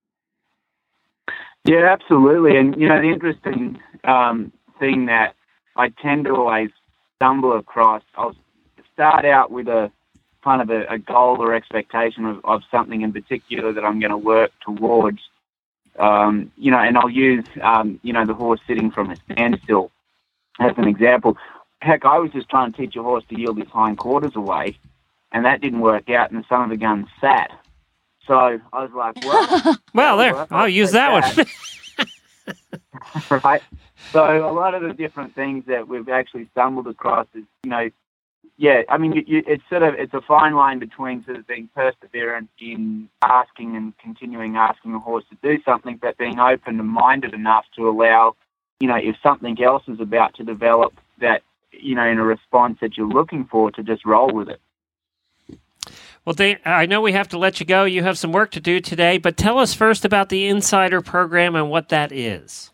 Yeah, absolutely. And, you know, the interesting um, thing that I tend to always stumble across, I'll start out with a kind of a, a goal or expectation of, of something in particular that I'm going to work towards. Um, you know, and I'll use, um, you know, the horse sitting from a standstill as an example. Heck, I was just trying to teach a horse to yield his hindquarters away, and that didn't work out, and the son of a gun sat. So I was like, well... well, there, I'll, I'll use that, that one. Right? So a lot of the different things that we've actually stumbled across is, you know, yeah, I mean, you, you, it's sort of, it's a fine line between sort of being perseverant in asking and continuing asking a horse to do something, but being open and minded enough to allow, you know, if something else is about to develop that, you know, in a response that you're looking for, to just roll with it. Well, Dan, I know we have to let you go. You have some work to do today, but tell us first about the Insider program and what that is.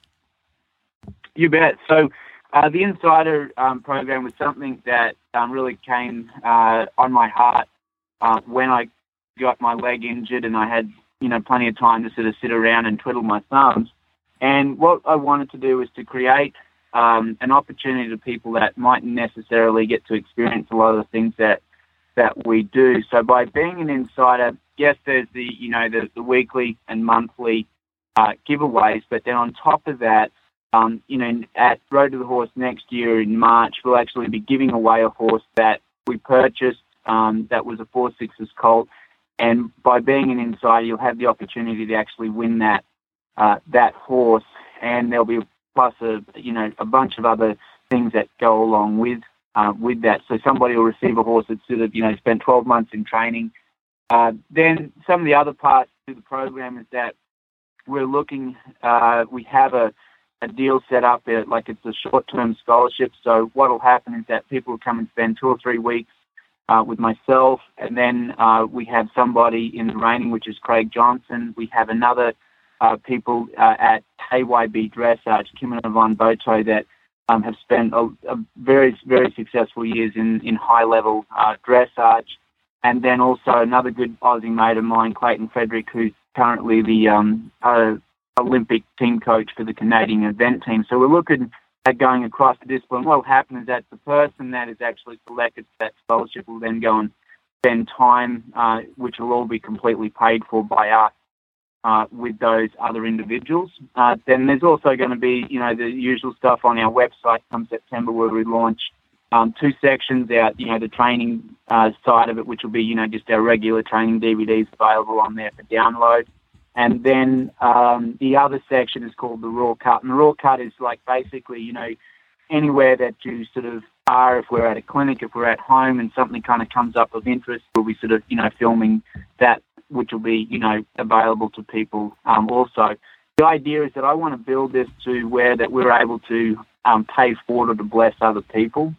You bet. So, Uh, the Insider um, program was something that um, really came uh, on my heart uh, when I got my leg injured and I had, you know, plenty of time to sort of sit around and twiddle my thumbs. And what I wanted to do was to create um, an opportunity to people that mightn't necessarily get to experience a lot of the things that that we do. So by being an insider, yes, there's the, you know, the, the weekly and monthly uh, giveaways, but then on top of that, Um, you know, at Road to the Horse next year in March, we'll actually be giving away a horse that we purchased um, that was a four sixes colt. And by being an insider, you'll have the opportunity to actually win that uh, that horse. And there'll be plus a, you know, a bunch of other things that go along with uh, with that. So somebody will receive a horse that's sort of, you know, spent twelve months in training. Uh, then some of the other parts to the program is that we're looking, uh, we have a a deal set up, uh, like it's a short-term scholarship. So what will happen is that people will come and spend two or three weeks uh, with myself, and then uh, we have somebody in the reining, which is Craig Johnson. We have another uh, people uh, at K Y B Dressage, Kim and Yvonne Boto, that um, have spent a, a very, very successful years in, in high-level uh, dressage. And then also another good Aussie mate of mine, Clayton Frederick, who's currently the um, uh, Olympic team coach for the Canadian event team. So we're looking at going across the discipline. What will happen is that the person that is actually selected for that scholarship will then go and spend time, uh, which will all be completely paid for by us, uh, with those other individuals. Uh, then there's also going to be, you know, the usual stuff on our website come September, where we launch um, two sections out, you know, the training uh, side of it, which will be, you know, just our regular training D V Ds available on there for download. And then um, the other section is called the Raw Cut. And the Raw Cut is like basically, you know, anywhere that you sort of are, if we're at a clinic, if we're at home and something kind of comes up of interest, we'll be sort of, you know, filming that, which will be, you know, available to people um, also. The idea is that I want to build this to where that we're able to um, pay forward or to bless other people.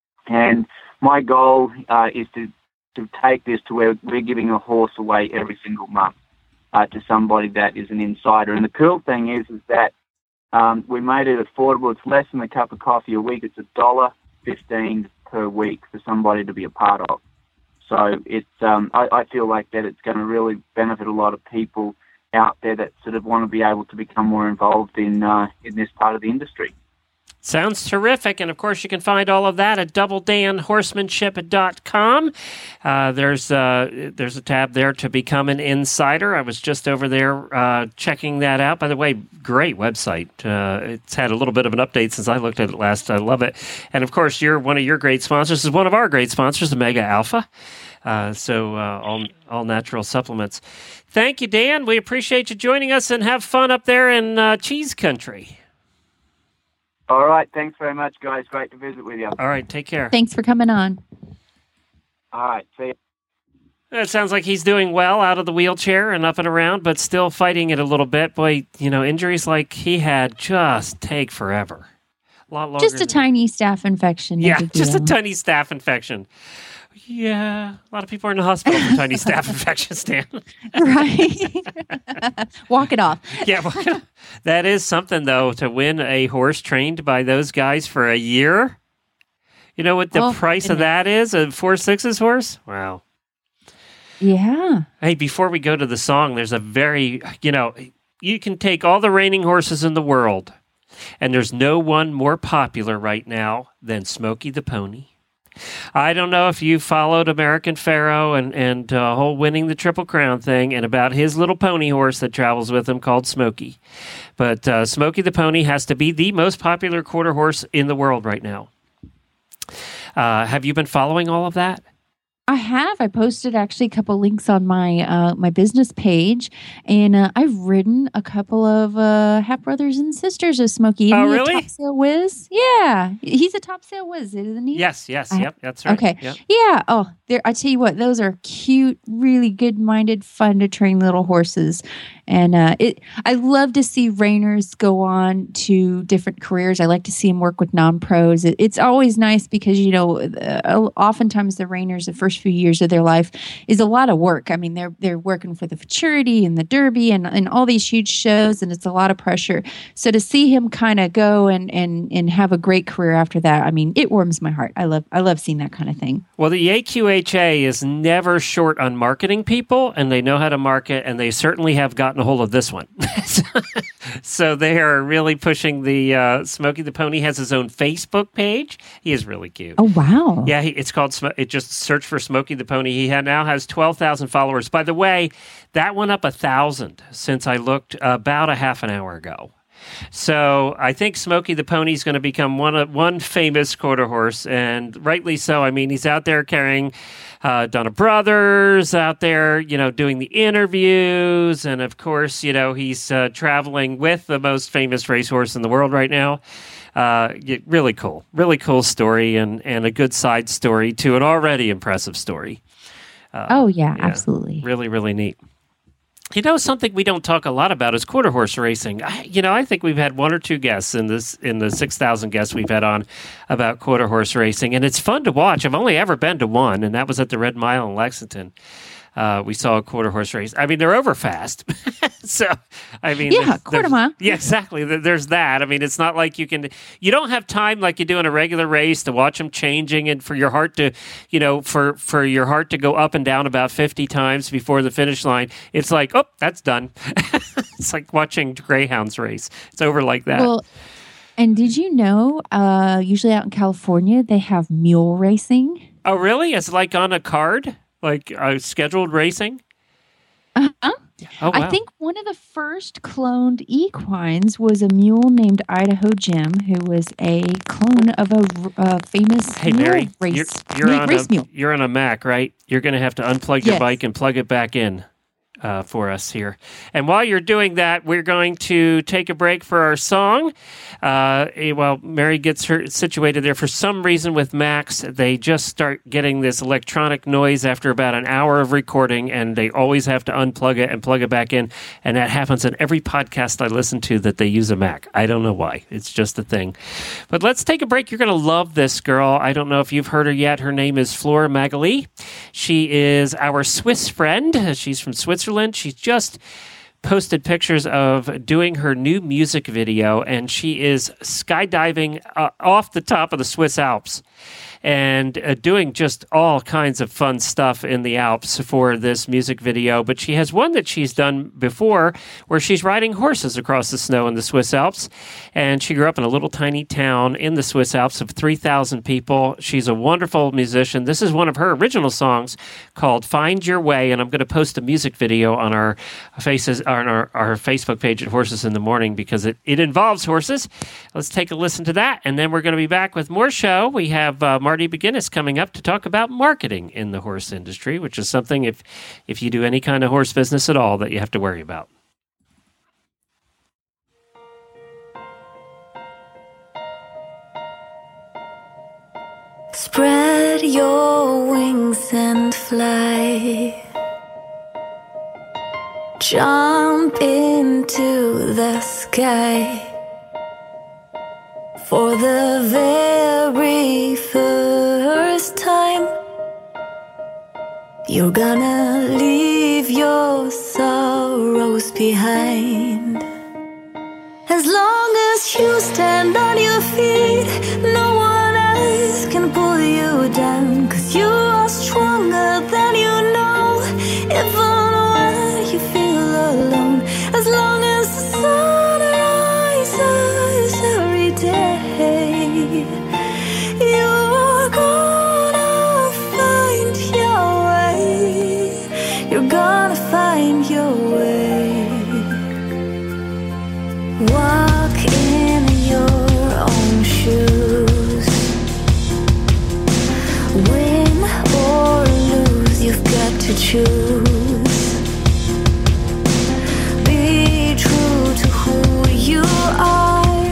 And my goal uh, is to, to take this to where we're giving a horse away every single month. Uh, to somebody that is an insider. And the cool thing is, is that um, we made it affordable. It's less than a cup of coffee a week. It's a dollar fifteen per week for somebody to be a part of. So it's um, I, I feel like that it's going to really benefit a lot of people out there that sort of want to be able to become more involved in uh, in this part of the industry. Sounds terrific. And, of course, you can find all of that at double dan horsemanship dot com. Uh, there's, uh, there's a tab there to become an insider. I was just over there uh, checking that out. By the way, great website. Uh, it's had a little bit of an update since I looked at it last. I love it. And, of course, you're one of your great sponsors is one of our great sponsors, Omega Alpha. Uh, so uh, all, all natural supplements. Thank you, Dan. We appreciate you joining us, and have fun up there in uh, Cheese Country. All right. Thanks very much, guys. Great to visit with you. All right. Take care. Thanks for coming on. All right. See you. It sounds like he's doing well out of the wheelchair and up and around, but still fighting it a little bit. Boy, you know, injuries like he had just take forever. A lot longer. Just a tiny staph infection. no Yeah, big just a deal. tiny staph infection. Yeah, a lot of people are in the hospital for tiny staph infections, Dan. Right. Walk it off. Yeah, well, that is something, though, to win a horse trained by those guys for a year. You know what the Oh, price of goodness. that is? A four sixes horse? Wow. Yeah. Hey, before we go to the song, there's a very, you know, you can take all the reining horses in the world, and there's no one more popular right now than Smokey the Pony. I don't know if you followed American Pharoah and, and uh, whole winning the Triple Crown thing and about his little pony horse that travels with him called Smokey. But uh, Smokey the Pony has to be the most popular quarter horse in the world right now. Uh, have you been following all of that? I have. I posted actually a couple links on my uh, my business page, and uh, I've ridden a couple of uh, half brothers and sisters of Smokey. Oh, Isn't he a really? Top Sail Whiz? Yeah, he's a Top Sail Whiz, isn't he? Yes, yes, I- yep, that's right. Okay. Yep. Yeah. Oh, there. I tell you what, those are cute, really good-minded, fun to train little horses, and uh, it. I love to see reiners go on to different careers. I like to see them work with non-pros. It, it's always nice because you know, uh, oftentimes the reiners, the first few years of their life is a lot of work. I mean, they're they're working for the Futurity and the Derby and, and all these huge shows, and it's a lot of pressure. So to see him kind of go and and and have a great career after that, I mean, it warms my heart. I love I love seeing that kind of thing. Well, the A Q H A is never short on marketing people, and they know how to market, and they certainly have gotten a hold of this one. So they are really pushing the uh, Smokey the Pony has his own Facebook page. He is really cute. Oh wow! Yeah, he, it's called. Sm- It just search for Smokey the Pony. He ha- now has twelve thousand followers. By the way, that went up a thousand since I looked about a half an hour ago. So I think Smokey the Pony is going to become one of one famous quarter horse, and rightly so. I mean, he's out there carrying uh, Donna Brothers, out there, you know, doing the interviews, and of course, you know, he's uh, traveling with the most famous racehorse in the world right now. Uh, y- really cool, really cool story, and and a good side story to an already impressive story. Uh, Oh yeah, yeah. absolutely. Really, really neat. You know, something we don't talk a lot about is quarter horse racing. I, you know, I think we've had one or two guests in this in the six thousand guests we've had on about quarter horse racing, and it's fun to watch. I've only ever been to one, and that was at the Red Mile in Lexington. Uh, we saw a quarter horse race. I mean, they're over fast. So, I mean, Yeah, there's- quarter there's- mile. Yeah, exactly. There- There's that. I mean, it's not like you can, you don't have time like you do in a regular race to watch them changing and for your heart to, you know, for, for your heart to go up and down about fifty times before the finish line. It's like, oh, that's done. It's like watching greyhounds race. It's over like that. Well, and did you know? Uh, usually out in California, they have mule racing. Oh, really? It's like on a card? Like uh, scheduled racing? Uh-huh. Oh, wow. I think one of the first cloned equines was a mule named Idaho Jim, who was a clone of a uh, famous Hey, mule Mary, race, you're, you're, mule- on race a, mule. you're on a Mac, right? You're going to have to unplug your Yes. bike and plug it back in uh, for us here. And while you're doing that, we're going to take a break for our song. Uh, eh, while Mary gets her situated there, for some reason with Macs, they just start getting this electronic noise after about an hour of recording, and they always have to unplug it and plug it back in. And that happens in every podcast I listen to that they use a Mac. I don't know why. It's just a thing. But let's take a break. You're going to love this girl. I don't know if you've heard her yet. Her name is Flora Magali. She is our Swiss friend. She's from Switzerland. She's just posted pictures of doing her new music video, and she is skydiving uh, off the top of the Swiss Alps and uh, doing just all kinds of fun stuff in the Alps for this music video. But she has one that she's done before where she's riding horses across the snow in the Swiss Alps. And she grew up in a little tiny town in the Swiss Alps of three thousand people. She's a wonderful musician. This is one of her original songs called Find Your Way. And I'm going to post a music video on our faces on our, our Facebook page at Horses in the Morning because it, it involves horses. Let's take a listen to that. And then we're going to be back with more show. We have uh, Marty McGinnis coming up to talk about marketing in the horse industry, which is something if if you do any kind of horse business at all that you have to worry about. Spread your wings and fly. Jump into the sky. For the very first time, you're gonna leave your sorrows behind. As long as you stand on your feet, no one else can pull you down. 'Cause you are stronger than you know, even when you feel alone. As long as the sun rises every day, you're gonna find your way. You're gonna find your way. Walk in your own shoes. Win or lose, you've got to choose. Be true to who you are.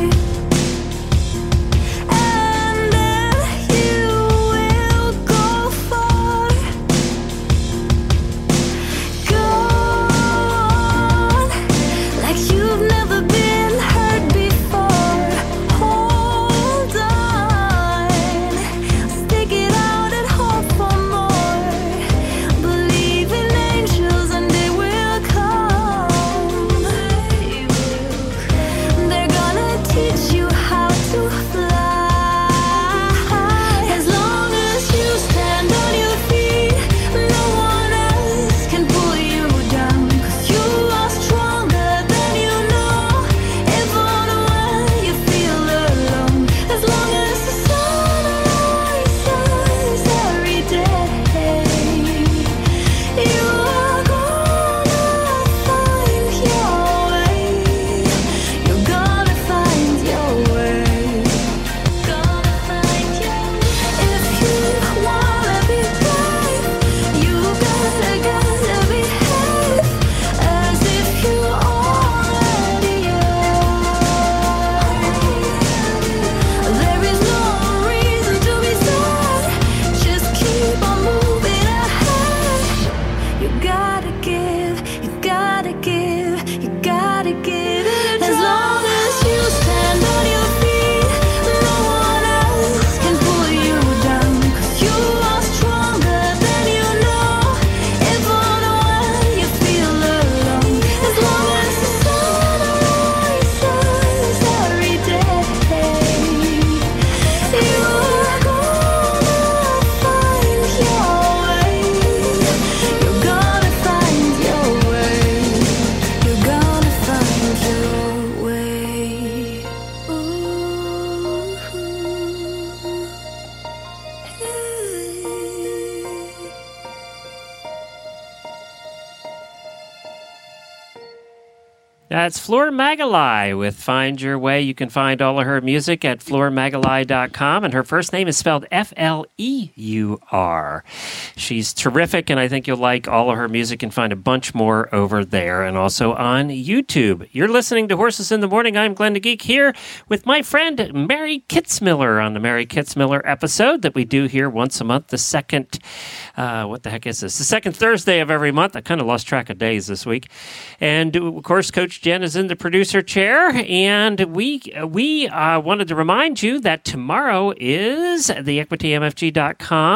That's Fleur Magalai with Find Your Way. You can find all of her music at fleur magalai dot com, and her first name is spelled F L E U R. She's terrific, and I think you'll like all of her music and find a bunch more over there and also on YouTube. You're listening to Horses in the Morning. I'm Glenn the Geek here with my friend Mary Kitzmiller on the Mary Kitzmiller episode that we do here once a month, the second, uh, what the heck is this? The second Thursday of every month. I kind of lost track of days this week. And, of course, Coach Jen is in the producer chair, and we we uh, wanted to remind you that tomorrow is the equity m f g dot com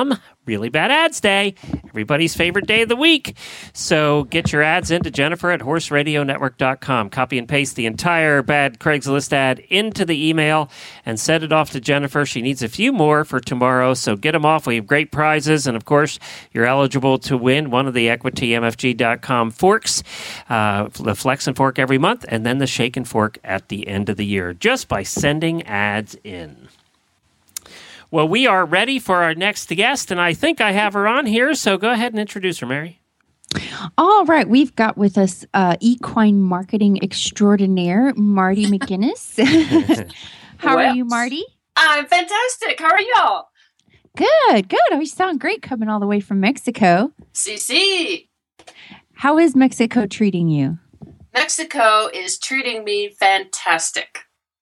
Really Bad Ads Day, everybody's favorite day of the week. So get your ads into Jennifer at horse radio network dot com. Copy and paste the entire bad Craigslist ad into the email and send it off to Jennifer. She needs a few more for tomorrow, so get them off. We have great prizes, and of course, you're eligible to win one of the equity m f g dot com forks, uh, the Flex and Fork every month, and then the Shake and Fork at the end of the year, just by sending ads in. Well, we are ready for our next guest, and I think I have her on here, so go ahead and introduce her, Mary. All right. We've got with us uh, equine marketing extraordinaire, Marty McGinnis. How well, are you, Marty? I'm fantastic. How are y'all? Good, good. Oh, you sound great coming all the way from Mexico. C C. How is Mexico treating you? Mexico is treating me fantastic.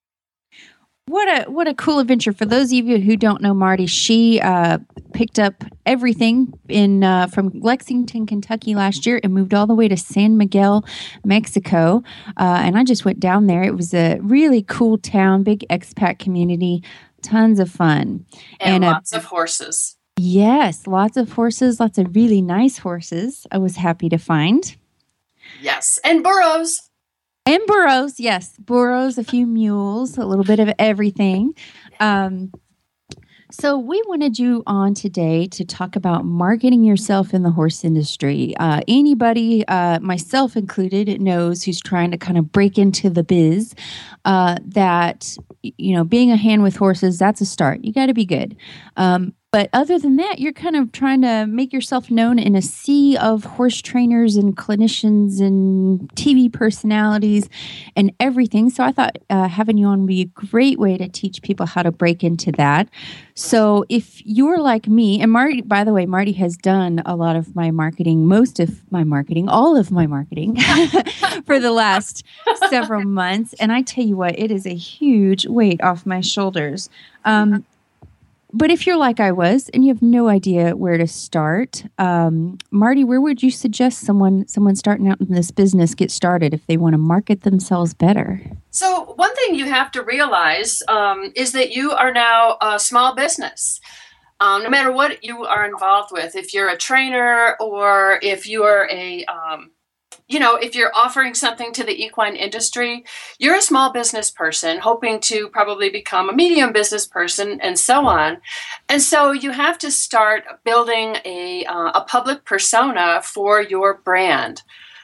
What a what a cool adventure. For those of you who don't know Marty, she uh, picked up everything in uh, from Lexington, Kentucky last year and moved all the way to San Miguel, Mexico. Uh, and I just went down there. It was a really cool town, big expat community, tons of fun. And, and lots uh, of horses. Yes, lots of horses, lots of really nice horses. I was happy to find. Yes, and burros. And burros, yes. Burros, a few mules, a little bit of everything. Um, so we wanted you on today to talk about marketing yourself in the horse industry. Uh, anybody, uh, myself included, knows who's trying to kind of break into the biz uh, that, you know, being a hand with horses, that's a start. You got to be good. Um, But other than that, you're kind of trying to make yourself known in a sea of horse trainers and clinicians and T V personalities and everything. So I thought uh, having you on would be a great way to teach people how to break into that. So if you're like me, and Marty, by the way, Marty has done a lot of my marketing, most of my marketing, all of my marketing for the last several months. And I tell you what, it is a huge weight off my shoulders. Um, But if you're like I was and you have no idea where to start, um, Marty, where would you suggest someone someone starting out in this business get started if they want to market themselves better? So one thing you have to realize um, is that you are now a small business. Um, no matter what you are involved with, if you're a trainer or if you are a um, you know, if you're offering something to the equine industry, you're a small business person hoping to probably become a medium business person and so on. And so you have to start building a, uh, a public persona for your brand.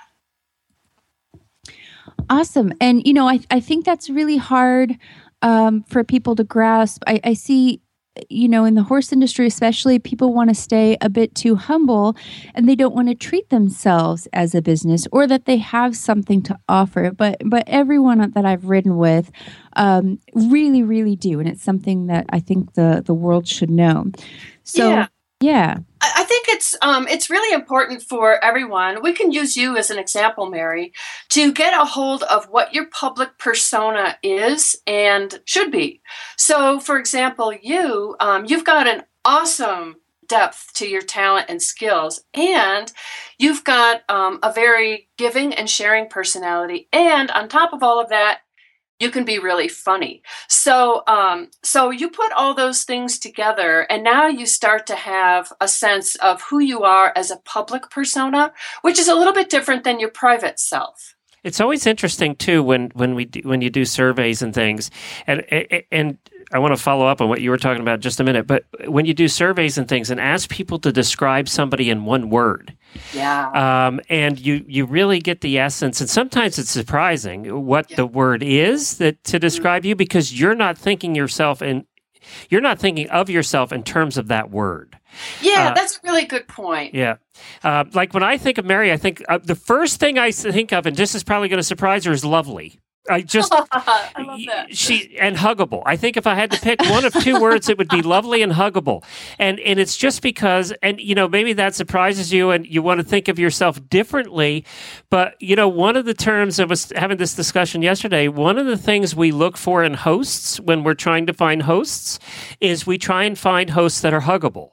Awesome. And, you know, I, I think that's really hard um, for people to grasp. I, I see, you know, in the horse industry, especially, people want to stay a bit too humble and they don't want to treat themselves as a business or that they have something to offer. But but everyone that I've ridden with um, really, really do. And it's something that I think the, the world should know. So, yeah. yeah. I think it's um, it's really important for everyone. We can use you as an example, Mary, to get a hold of what your public persona is and should be. So, for example, you um, you've got an awesome depth to your talent and skills, and you've got um, a very giving and sharing personality. And on top of all of that, you can be really funny. So um, so you put all those things together, and now you start to have a sense of who you are as a public persona, which is a little bit different than your private self. It's always interesting too when when we do, when you do surveys and things, and and I want to follow up on what you were talking about just a minute. But when you do surveys and things and ask people to describe somebody in one word, yeah, um, and you you really get the essence. And sometimes it's surprising what yeah. the word is that to describe mm-hmm. you, because you're not thinking yourself in you're not thinking of yourself in terms of that word. Yeah, uh, that's a really good point. Yeah. Uh, like when I think of Mary, I think uh, the first thing I think of, and this is probably going to surprise her, is lovely. I just, I love that. She, and huggable. I think if I had to pick one of two words, it would be lovely and huggable. And and it's just because, and you know, maybe that surprises you and you want to think of yourself differently. But, you know, one of the terms, I was having this discussion yesterday, one of the things we look for in hosts when we're trying to find hosts is we try and find hosts that are huggable.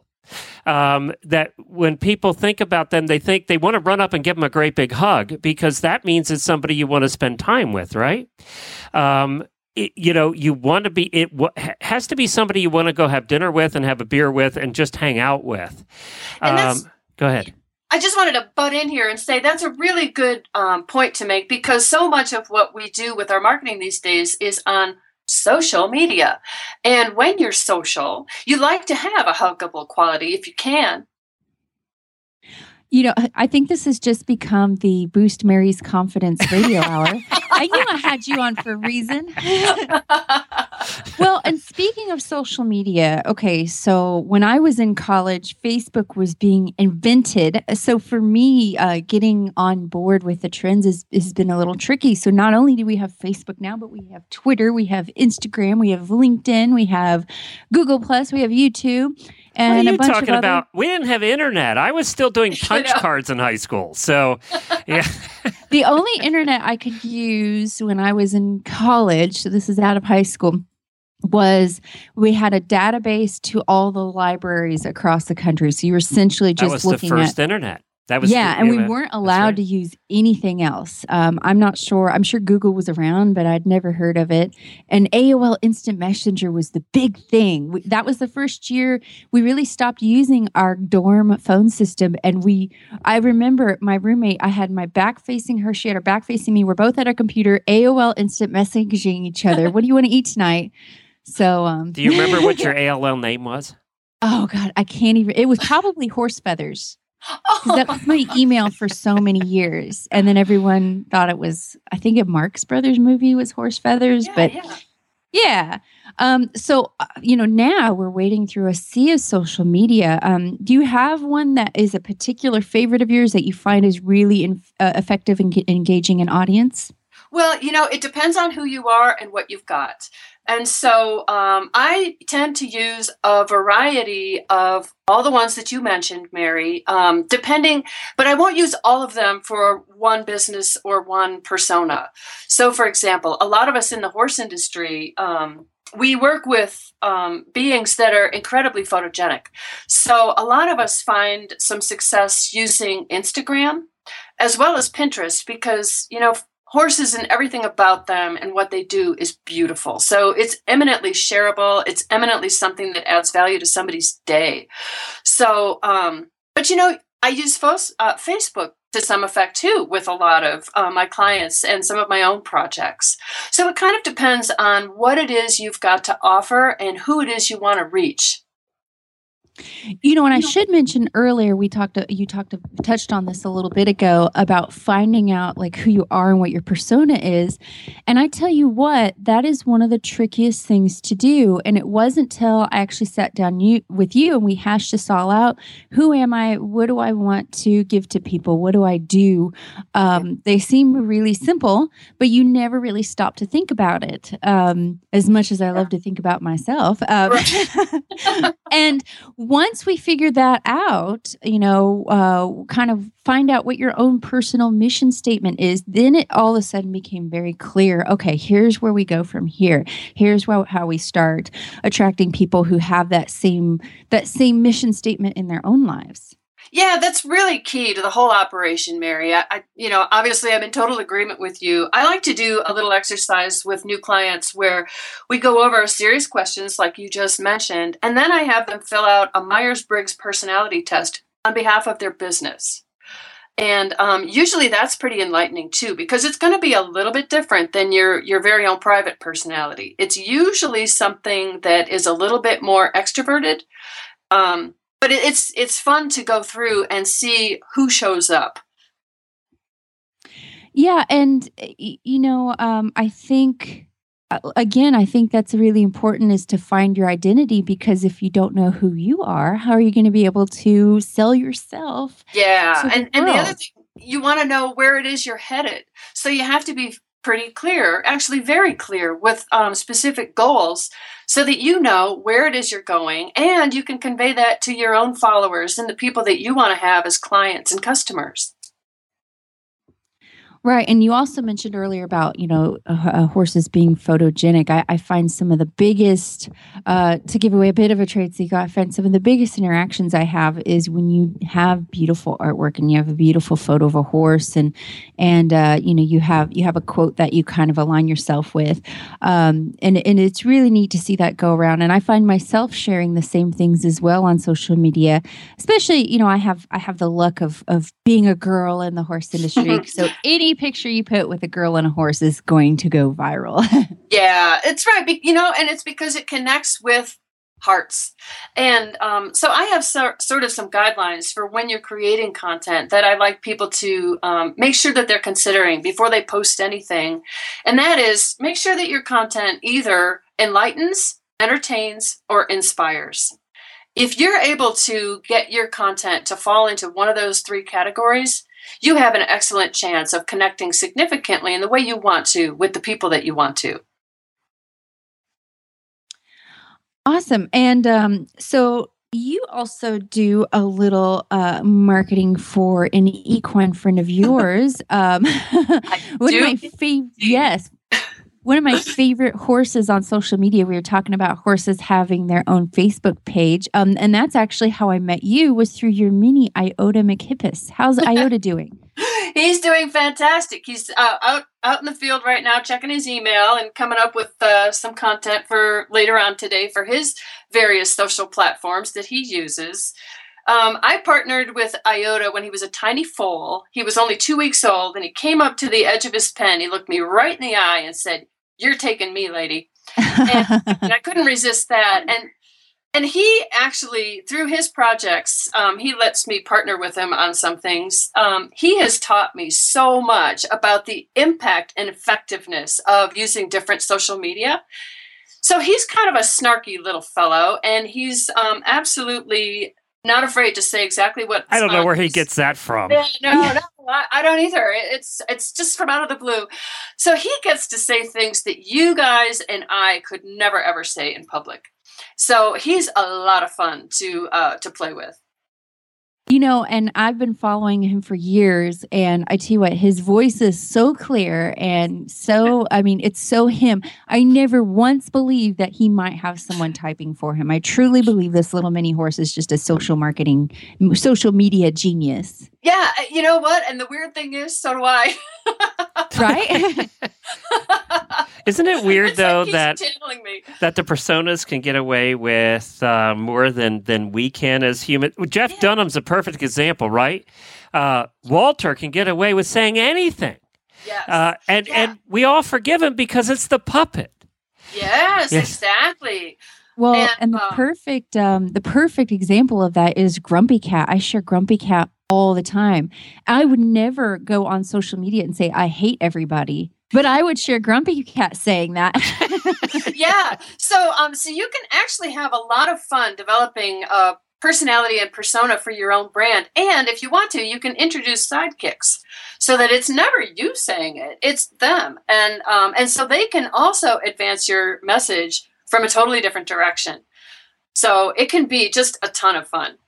Um, that when people think about them, they think they want to run up and give them a great big hug, because that means it's somebody you want to spend time with, right? Um, it, you know, you want to be, it w- has to be somebody you want to go have dinner with and have a beer with and just hang out with. Um, go ahead. I just wanted to butt in here and say that's a really good um, point to make, because so much of what we do with our marketing these days is on social media. And when you're social, you like to have a huggable quality if you can. You know, I think this has just become the Boost Mary's Confidence radio hour. I knew I had you on for a reason. Well, and speaking of social media, okay, so when I was in college, Facebook was being invented. So for me, uh, getting on board with the trends is, has been a little tricky. So not only do we have Facebook now, but we have Twitter, we have Instagram, we have LinkedIn, we have Google Plus, we have YouTube. And what are you a bunch talking of about? Other... We didn't have internet. I was still doing punch cards in high school. So, yeah. The only internet I could use when I was in college, so this is out of high school, was we had a database to all the libraries across the country. So you were essentially just that was looking the first at, internet. That was yeah, the, and we yeah, weren't allowed right. to use anything else. Um, I'm not sure. I'm sure Google was around, but I'd never heard of it. And A O L Instant Messenger was the big thing. We, that was the first year we really stopped using our dorm phone system. And we, I remember my roommate, I had my back facing her, she had her back facing me. We're both at our computer, A O L Instant Messaging each other. What do you want to eat tonight? So, um, do you remember what your A O L name was? Oh God, I can't even. It was probably Horse Feathers. Because that was my email for so many years. And then everyone thought it was, I think a Marx Brothers movie was Horse Feathers. Yeah, but yeah. yeah. Um, so, uh, you know, now we're wading through a sea of social media. Um, do you have one that is a particular favorite of yours that you find is really in, uh, effective in ge- engaging an audience? Well, you know, it depends on who you are and what you've got. And so um, I tend to use a variety of all the ones that you mentioned, Mary, um, depending, but I won't use all of them for one business or one persona. So, for example, a lot of us in the horse industry, um, we work with um, beings that are incredibly photogenic. So a lot of us find some success using Instagram as well as Pinterest because, you know, horses and everything about them and what they do is beautiful. So it's eminently shareable. It's eminently something that adds value to somebody's day. So, um, but you know, I use fo- uh, Facebook to some effect too with a lot of uh, my clients and some of my own projects. So it kind of depends on what it is you've got to offer and who it is you want to reach. You know, and I should mention earlier, we talked, you talked, touched on this a little bit ago about finding out like who you are and what your persona is. And I tell you what, that is one of the trickiest things to do. And it wasn't till I actually sat down you, with you and we hashed this all out. Who am I? What do I want to give to people? What do I do? Um, they seem really simple, but you never really stop to think about it. Um, as much as I love to think about myself. Um, and once we figure that out, you know, uh, kind of find out what your own personal mission statement is, then it all of a sudden became very clear. Okay, here's where we go from here. Here's where, how we start attracting people who have that same that same mission statement in their own lives. Yeah, that's really key to the whole operation, Mary. I, I, you know, obviously I'm in total agreement with you. I like to do a little exercise with new clients where we go over a series of questions like you just mentioned, and then I have them fill out a Myers-Briggs personality test on behalf of their business. And um, usually that's pretty enlightening too, because it's going to be a little bit different than your, your very own private personality. It's usually something that is a little bit more extroverted. Um, But it's it's fun to go through and see who shows up. Yeah, and you know, um, I think again, I think that's really important is to find your identity, because if you don't know who you are, how are you going to be able to sell yourself? Yeah, to the and and the other world? thing, you want to know where it is you're headed, so you have to be pretty clear, actually very clear with um, specific goals so that you know where it is you're going and you can convey that to your own followers and the people that you want to have as clients and customers. Right. And you also mentioned earlier about, you know, uh, uh, horses being photogenic. I, I find some of the biggest, uh, to give away a bit of a trade secret, I find some of the biggest interactions I have is when you have beautiful artwork and you have a beautiful photo of a horse and, and, uh, you know, you have, you have a quote that you kind of align yourself with. Um, and, and it's really neat to see that go around. And I find myself sharing the same things as well on social media, especially, you know, I have, I have the luck of, of being a girl in the horse industry. So any picture you put with a girl and a horse is going to go viral. Yeah, it's right. Be- you know, and it's because it connects with hearts. And um, so I have so- sort of some guidelines for when you're creating content that I like people to um, make sure that they're considering before they post anything. And that is, make sure that your content either enlightens, entertains, or inspires. If you're able to get your content to fall into one of those three categories, you have an excellent chance of connecting significantly in the way you want to with the people that you want to. Awesome. And um, so you also do a little uh, marketing for an equine friend of yours. Um, one do? of my favorite, yes. One of my favorite horses on social media, we were talking about horses having their own Facebook page. Um, and that's actually how I met you, was through your mini Iota McHippus. How's Iota doing? He's doing fantastic. He's uh, out out in the field right now, checking his email and coming up with uh, some content for later on today for his various social platforms that he uses. Um, I partnered with Iota when he was a tiny foal. He was only two weeks old, and he came up to the edge of his pen. He looked me right in the eye and said, "You're taking me, lady." And, and I couldn't resist that. And and he actually, through his projects, um, he lets me partner with him on some things. Um, he has taught me so much about the impact and effectiveness of using different social media. So he's kind of a snarky little fellow, and he's um, absolutely not afraid to say exactly what. I don't know where he gets that from. Yeah, no, no, I, I don't either. It's it's just from out of the blue. So he gets to say things that you guys and I could never ever say in public. So he's a lot of fun to uh, to play with. You know, and I've been following him for years, and I tell you what, his voice is so clear and so, I mean, it's so him. I never once believed that he might have someone typing for him. I truly believe this little mini horse is just a social marketing, social media genius. Yeah, you know what? And the weird thing is, so do I. Right? Isn't it weird It's though like he's that channeling me. that the personas can get away with uh, more than than we can as humans? Jeff Yeah. Dunham's a perfect example, right? Uh, Walter can get away with saying anything, Yes. uh, and Yeah. and we all forgive him because it's the puppet. yes, Yes. exactly. Well, And, and the um, perfect, um, the perfect example of that is Grumpy Cat. I share Grumpy Cat all the time. I would never go on social media and say I hate everybody, but I would share Grumpy Cat saying that. Yeah. So, um, so you can actually have a lot of fun developing a personality and persona for your own brand. And if you want to, you can introduce sidekicks so that it's never you saying it; it's them, and um, and so they can also advance your message from a totally different direction. So it can be just a ton of fun.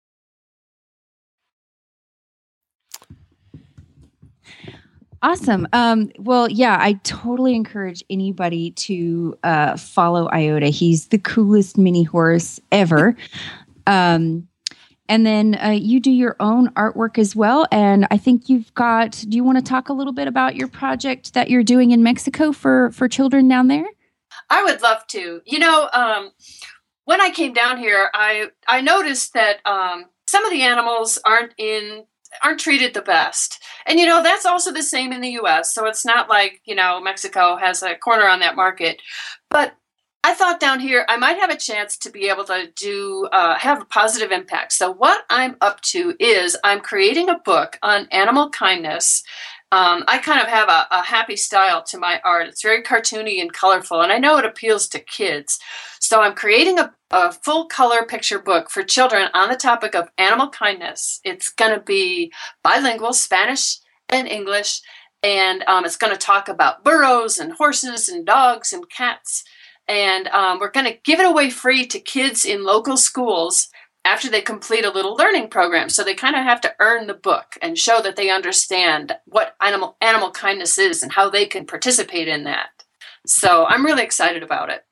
Awesome. Um, well, yeah, I totally encourage anybody to uh, follow Iota. He's the coolest mini horse ever. Um, and then uh, you do your own artwork as well. And I think you've got, do you want to talk a little bit about your project that you're doing in Mexico for, for children down there? I would love to. You know, um, when I came down here, I I noticed that um, some of the animals aren't in aren't treated the best. And, you know, that's also the same in the U S. So it's not like, you know, Mexico has a corner on that market. But I thought down here I might have a chance to be able to do, uh, have a positive impact. So what I'm up to is I'm creating a book on animal kindness. Um, I kind of have a, a happy style to my art. It's very cartoony and colorful, and I know it appeals to kids. So I'm creating a, a full color picture book for children on the topic of animal kindness. It's going to be bilingual, Spanish and English, and um, it's going to talk about burros and horses and dogs and cats. And um, we're going to give it away free to kids in local schools. after they complete a little learning program. So they kind of have to earn the book and show that they understand what animal animal kindness is and how they can participate in that. So I'm really excited about it.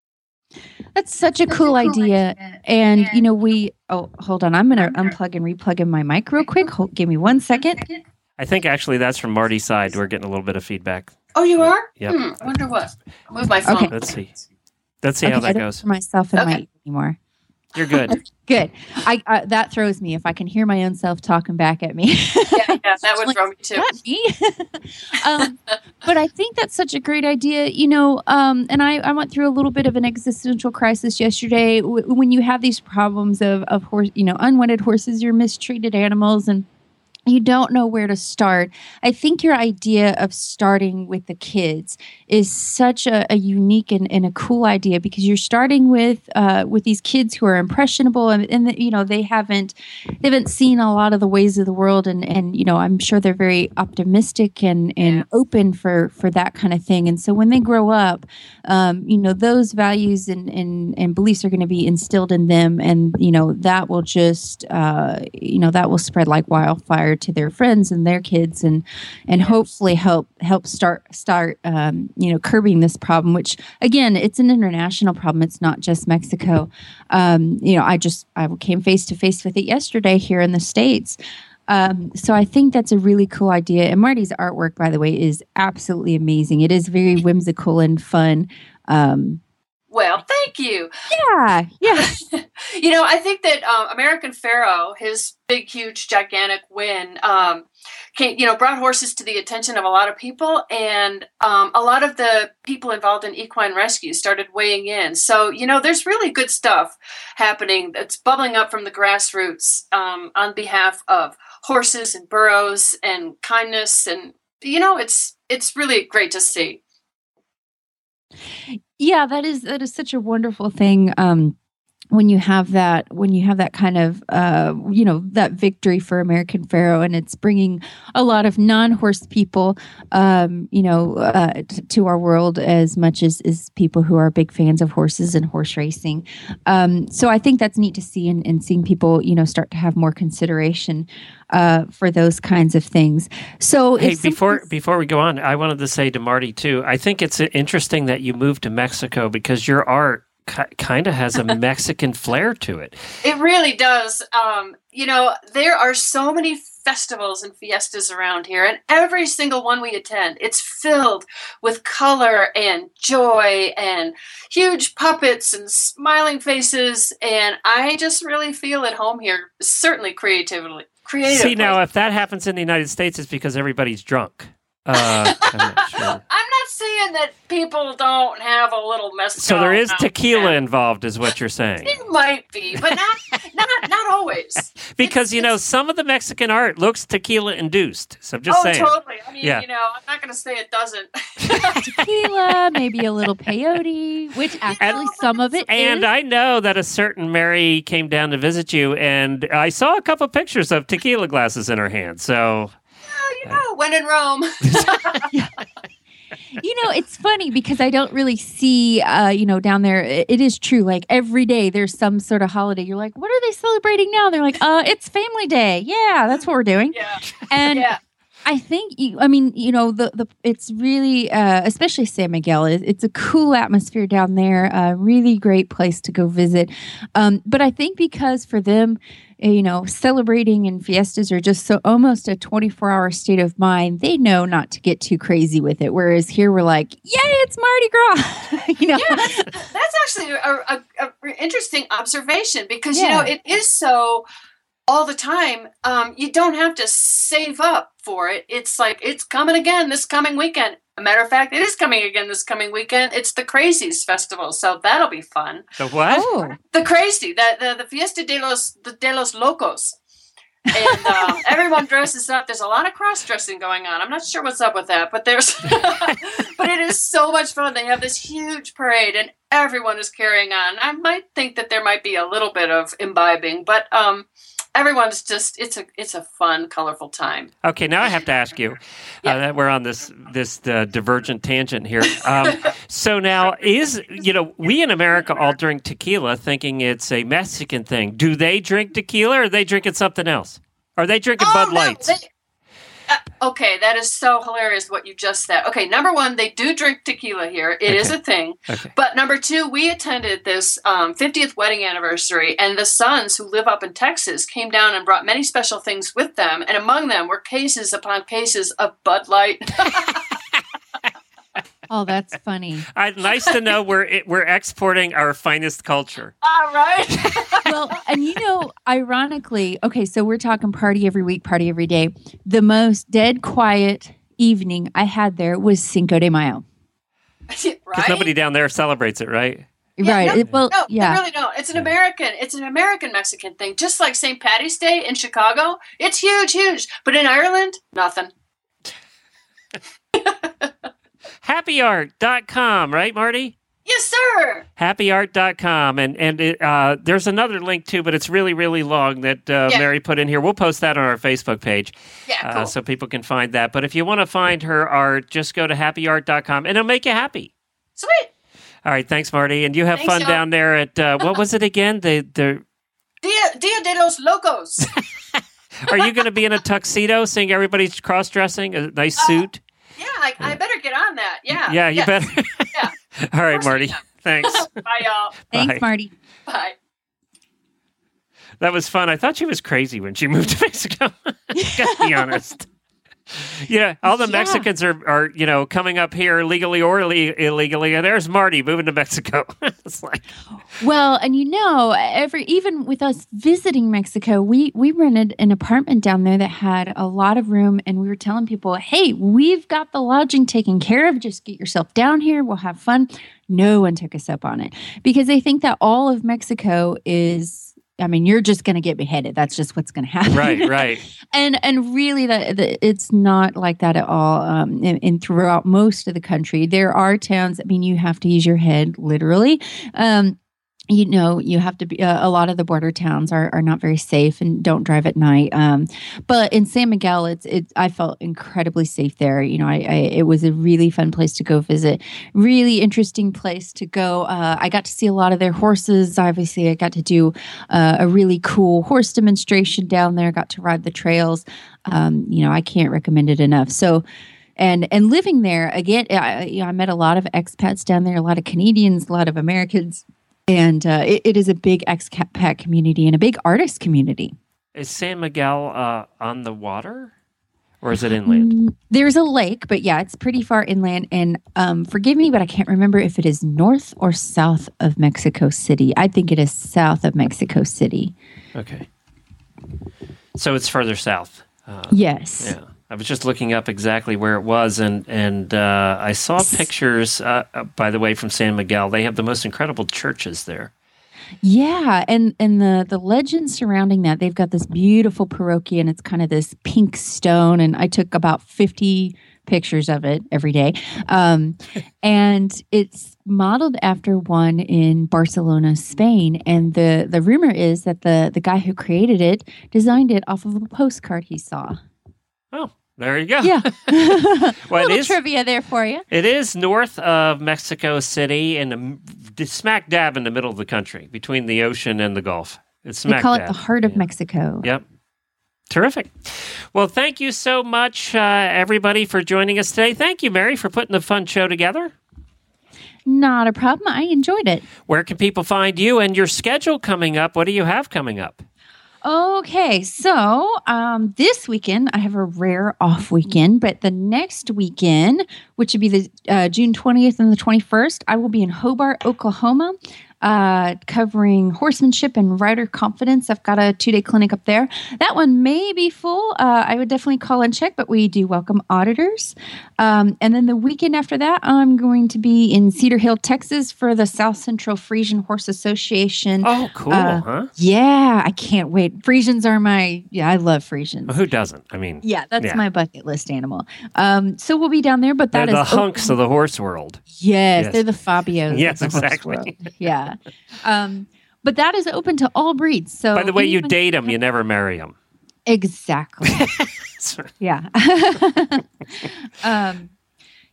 That's such a cool idea. And, you know, we, oh, hold on. I'm going to unplug and replug in my mic real quick. Hold, give me one second. I think actually that's from Marty's side. We're getting a little bit of feedback. Oh, you are? Yep. Hmm, I wonder what. I'll move my phone. Okay. Let's see. Let's see Okay, how I that don't goes. hear myself in Okay. my ear anymore. You're good. Good. I uh, that throws me if I can hear my own self talking back at me. Yeah, yeah, that would throw me too. Not me. um, but I think that's such a great idea, you know. Um, and I, I went through a little bit of an existential crisis yesterday. W- when you have these problems of of horse, you know, unwanted horses or mistreated animals, and you don't know where to start. I think your idea of starting with the kids is such a, a unique and, and a cool idea, because you're starting with uh, with these kids who are impressionable, and, and the, you know they haven't they haven't seen a lot of the ways of the world, and and you know I'm sure they're very optimistic and and Yeah. open for for that kind of thing. And so when they grow up, um, you know those values and and, and beliefs are going to be instilled in them, and you know that will just uh, you know that will spread like wildfire to their friends and their kids, and and hopefully help help start start um, you know curbing this problem, which again, it's an international problem. It's not just Mexico. Um, you know, I just I came face to face with it yesterday here in the States. Um, so I think that's a really cool idea. And Marty's artwork, by the way, is absolutely amazing. It is very whimsical and fun. Um, Well, thank you. yeah, yeah. You know, I think that um, American Pharoah, his big, huge, gigantic win, um, came, you know, brought horses to the attention of a lot of people, and um, a lot of the people involved in equine rescue started weighing in. So, you know, there's really good stuff happening that's bubbling up from the grassroots um, on behalf of horses and burros and kindness, and you know, it's it's really great to see. Yeah, that is that is such a wonderful thing. Um, when you have that, when you have that kind of, uh, you know, that victory for American Pharoah, and it's bringing a lot of non-horse people, um, you know, uh, t- to our world as much as, as people who are big fans of horses and horse racing. Um, so I think that's neat to see, and, and seeing people, you know, start to have more consideration uh, for those kinds of things. So Hey, if before something's- before we go on, I wanted to say to Marty too, I think it's interesting that you moved to Mexico, because your art ki- kind of has a Mexican flair to it. It really does. Um, you know, there are so many festivals and fiestas around here, and every single one we attend, it's filled with color and joy and huge puppets and smiling faces. And I just really feel at home here, certainly creatively. Creatively. See, now if that happens in the United States, it's because everybody's drunk. Uh, I'm not sure. I'm not saying that people don't have a little mezcal. So there is now tequila and involved, is what you're saying. then. It might be, but not not not always. Because, you know, it's- some of the Mexican art looks tequila induced. So I'm just oh, saying. totally. I mean, Yeah. you know, I'm not going to say it doesn't. tequila, maybe a little peyote, which actually some of it And is. I know that a certain Mary came down to visit you, and I saw a couple pictures of tequila glasses in her hand. So Well, you know, when in Rome. You know, it's funny because I don't really see, uh, you know, down there. It, it is true. Like every day there's some sort of holiday. You're like, what are they celebrating now? They're like, uh, it's Family Day. Yeah, that's what we're doing. yeah. And Yeah. I think, you- I mean, you know, the the it's really, uh, especially San Miguel, it, it's a cool atmosphere down there. A really great place to go visit. Um, but I think because for them, uh, you know, celebrating and fiestas are just so almost a twenty-four hour state of mind. They know not to get too crazy with it. Whereas here we're like, yay, it's Mardi Gras. you know, Yeah, that's, that's actually a, a, a interesting observation, because, you Yeah. know, it is so all the time. Um, you don't have to save up for it. It's like, it's coming again this coming weekend. A matter of fact, it is coming again this coming weekend. It's the Crazies Festival, so that'll be fun. the what? oh, The Crazy, the, the, the Fiesta de los, de, de los Locos. And um, everyone dresses up. There's a lot of cross-dressing going on. I'm not sure what's up with that, but there's, but it is so much fun. They have this huge parade, and everyone is carrying on. I might think that there might be a little bit of imbibing, but um, everyone's just, it's a, it's a fun, colorful time. Okay, now I have to ask you. Uh, that we're on this this uh, divergent tangent here. Um, So now is, you know, we in America all drink tequila thinking it's a Mexican thing. Do they drink tequila or are they drinking something else? Are they drinking Oh, Bud no, Lights? they- Uh, okay, that is so hilarious what you just said. Okay, number one, they do drink tequila here. It Okay. is a thing. Okay. But number two, we attended this um, fiftieth wedding anniversary, and the sons who live up in Texas came down and brought many special things with them. And among them were cases upon cases of Bud Light. Oh, that's funny. Uh, nice to know we're it, we're exporting our finest culture. All right. Well, and you know, ironically, okay, so we're talking party every week, party every day. The most dead quiet evening I had there was Cinco de Mayo. Because right? nobody down there celebrates it, right? Yeah, right. no, It- well, no, yeah. they really don't. It's an American. It's an American Mexican thing. Just like Saint Patty's Day in Chicago, it's huge, huge. But in Ireland, nothing. happy art dot com, right, Marty? Yes, sir. happy art dot com. And, and it, uh, there's another link, too, but it's really, really long that uh, Yeah. Mary put in here. We'll post that on our Facebook page Yeah, uh, cool. so people can find that. But if you want to find her art, just go to happy art dot com, and it'll make you happy. Sweet. All right, thanks, Marty. And you have Thanks, fun y'all. down there at, uh, what was it again? The the Dia, Dia de los Locos. Are you going to be in a tuxedo, seeing everybody's cross-dressing, a nice suit? Yeah, I, I better get on that. Yeah. Yeah, you yes. better. Yeah. All right, course I Marty. am. Thanks. Bye, y'all. Thanks, Bye. Marty. Bye. That was fun. I thought she was crazy when she moved to Mexico. Gotta be honest. Yeah, all the Yeah. Mexicans are, are, you know, coming up here legally or ille- illegally. And there's Marty moving to Mexico. It's like, Well, and you know, every even with us visiting Mexico, we we rented an apartment down there that had a lot of room, and we were telling people, "Hey, we've got the lodging taken care of. Just get yourself down here. We'll have fun." No one took us up on it because they think that all of Mexico is. I mean, you're just going to get beheaded. That's just what's going to happen. right, right. and and really that, that it's not like that at all. Um, and, and throughout most of the country, there are towns. I mean, you have to use your head literally. Um, you know, you have to be. Uh, a lot of the border towns are are not very safe and don't drive at night. Um, but in San Miguel, it's it's. I felt incredibly safe there. You know, I, I it was a really fun place to go visit. Really interesting place to go. Uh, I got to see a lot of their horses. Obviously, I got to do uh, a really cool horse demonstration down there. Got to ride the trails. Um, you know, I can't recommend it enough. So. And and living there again, I, you know, I met a lot of expats down there, a lot of Canadians, a lot of Americans. And uh, it, it is a big expat community and a big artist community. Is San Miguel uh, on the water or is it inland? Mm, There's a lake, but yeah, it's pretty far inland. And um, forgive me, but I can't remember if it is north or south of Mexico City. I think it is south of Mexico City. Okay. So it's further south. Uh, Yes. Yeah. I was just looking up exactly where it was, and and uh, I saw pictures, uh, uh, by the way, from San Miguel. They have the most incredible churches there. Yeah, and and the the legend surrounding that, they've got this beautiful parroquia, and it's kind of this pink stone. And I took about fifty pictures of it every day, um, and it's modeled after one in Barcelona, Spain. And the the rumor is that the the guy who created it designed it off of a postcard he saw. Oh, there you go. Yeah, Well, it little is- trivia there for you. It is north of Mexico City and the, smack dab in the middle of the country, between the ocean and the Gulf. It's They smack call it dab. the heart of Yeah. Mexico. Yep. Terrific. Well, thank you so much, uh, everybody, for joining us today. Thank you, Mary, for putting the fun show together. Not a problem. I enjoyed it. Where can people find you and your schedule coming up? What do you have coming up? Okay, so um, this weekend I have a rare off weekend, but the next weekend, which would be the uh, June twentieth and the twenty-first, I will be in Hobart, Oklahoma, uh, covering horsemanship and rider confidence. I've got a two-day clinic up there. That one may be full. Uh, I would definitely call and check, but we do welcome auditors. Um, and then the weekend after that, I'm going to be in Cedar Hill, Texas for the South Central Frisian Horse Association. Oh, cool, Uh, huh? Yeah, I can't wait. Frisians are my, yeah, I love Frisians. Who doesn't? I mean, Yeah, that's Yeah. my bucket list animal. Um, so we'll be down there, but they're that is the hunks of the horse world. Yes, Yes. they're the Fabios. Yes, of the horse exactly. world. Yeah. Um, but that is open to all breeds. So By the way, you anyone- date them, you never marry them. Exactly. Yeah. um,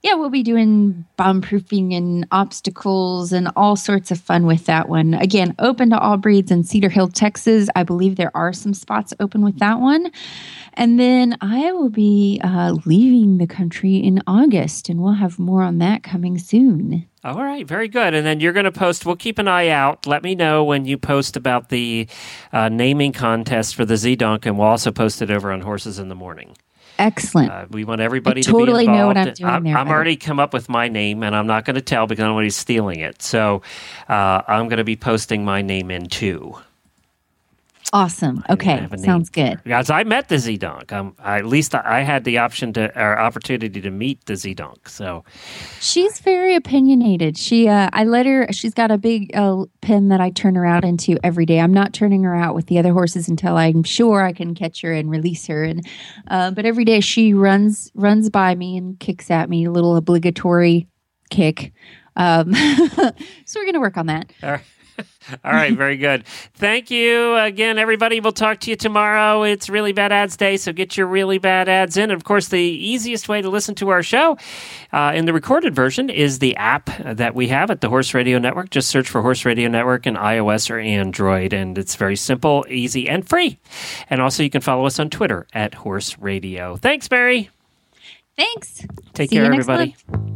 yeah, we'll be doing bomb proofing and obstacles and all sorts of fun with that one. Again, open to all breeds in Cedar Hill, Texas. I believe there are some spots open with that one. And then I will be uh, leaving the country in August, and we'll have more on that coming soon. All right, very good. And then you're going to post, we'll keep an eye out. Let me know when you post about the uh, naming contest for the Z-Donk, and we'll also post it over on Horses in the Morning. Excellent. Uh, we want everybody I to totally be involved. know what I'm doing I'm, there. I'm already come up with my name, and I'm not going to tell because I don't want he's stealing it. So uh, I'm going to be posting my name in too. Awesome. Okay, sounds good. Guys, I met the Z-Donk. Um, I, at least I, I had the option to or opportunity to meet the Z-Donk. So she's very opinionated. She, uh, I let her. She's got a big uh, pen that I turn her out into every day. I'm not turning her out with the other horses until I'm sure I can catch her and release her. And uh, but every day she runs runs by me and kicks at me, a little obligatory kick. Um, so we're gonna work on that. All right. All right, very good. Thank you again, everybody. We'll talk to you tomorrow. It's Really Bad Ads Day, so get your really bad ads in. Of course, the easiest way to listen to our show uh, in the recorded version is the app that we have at the Horse Radio Network. Just search for Horse Radio Network in iOS or Android, and it's very simple, easy, and free. And also, you can follow us on Twitter at Horse Radio. Thanks, Mary. Thanks. Take See care, you next everybody. month.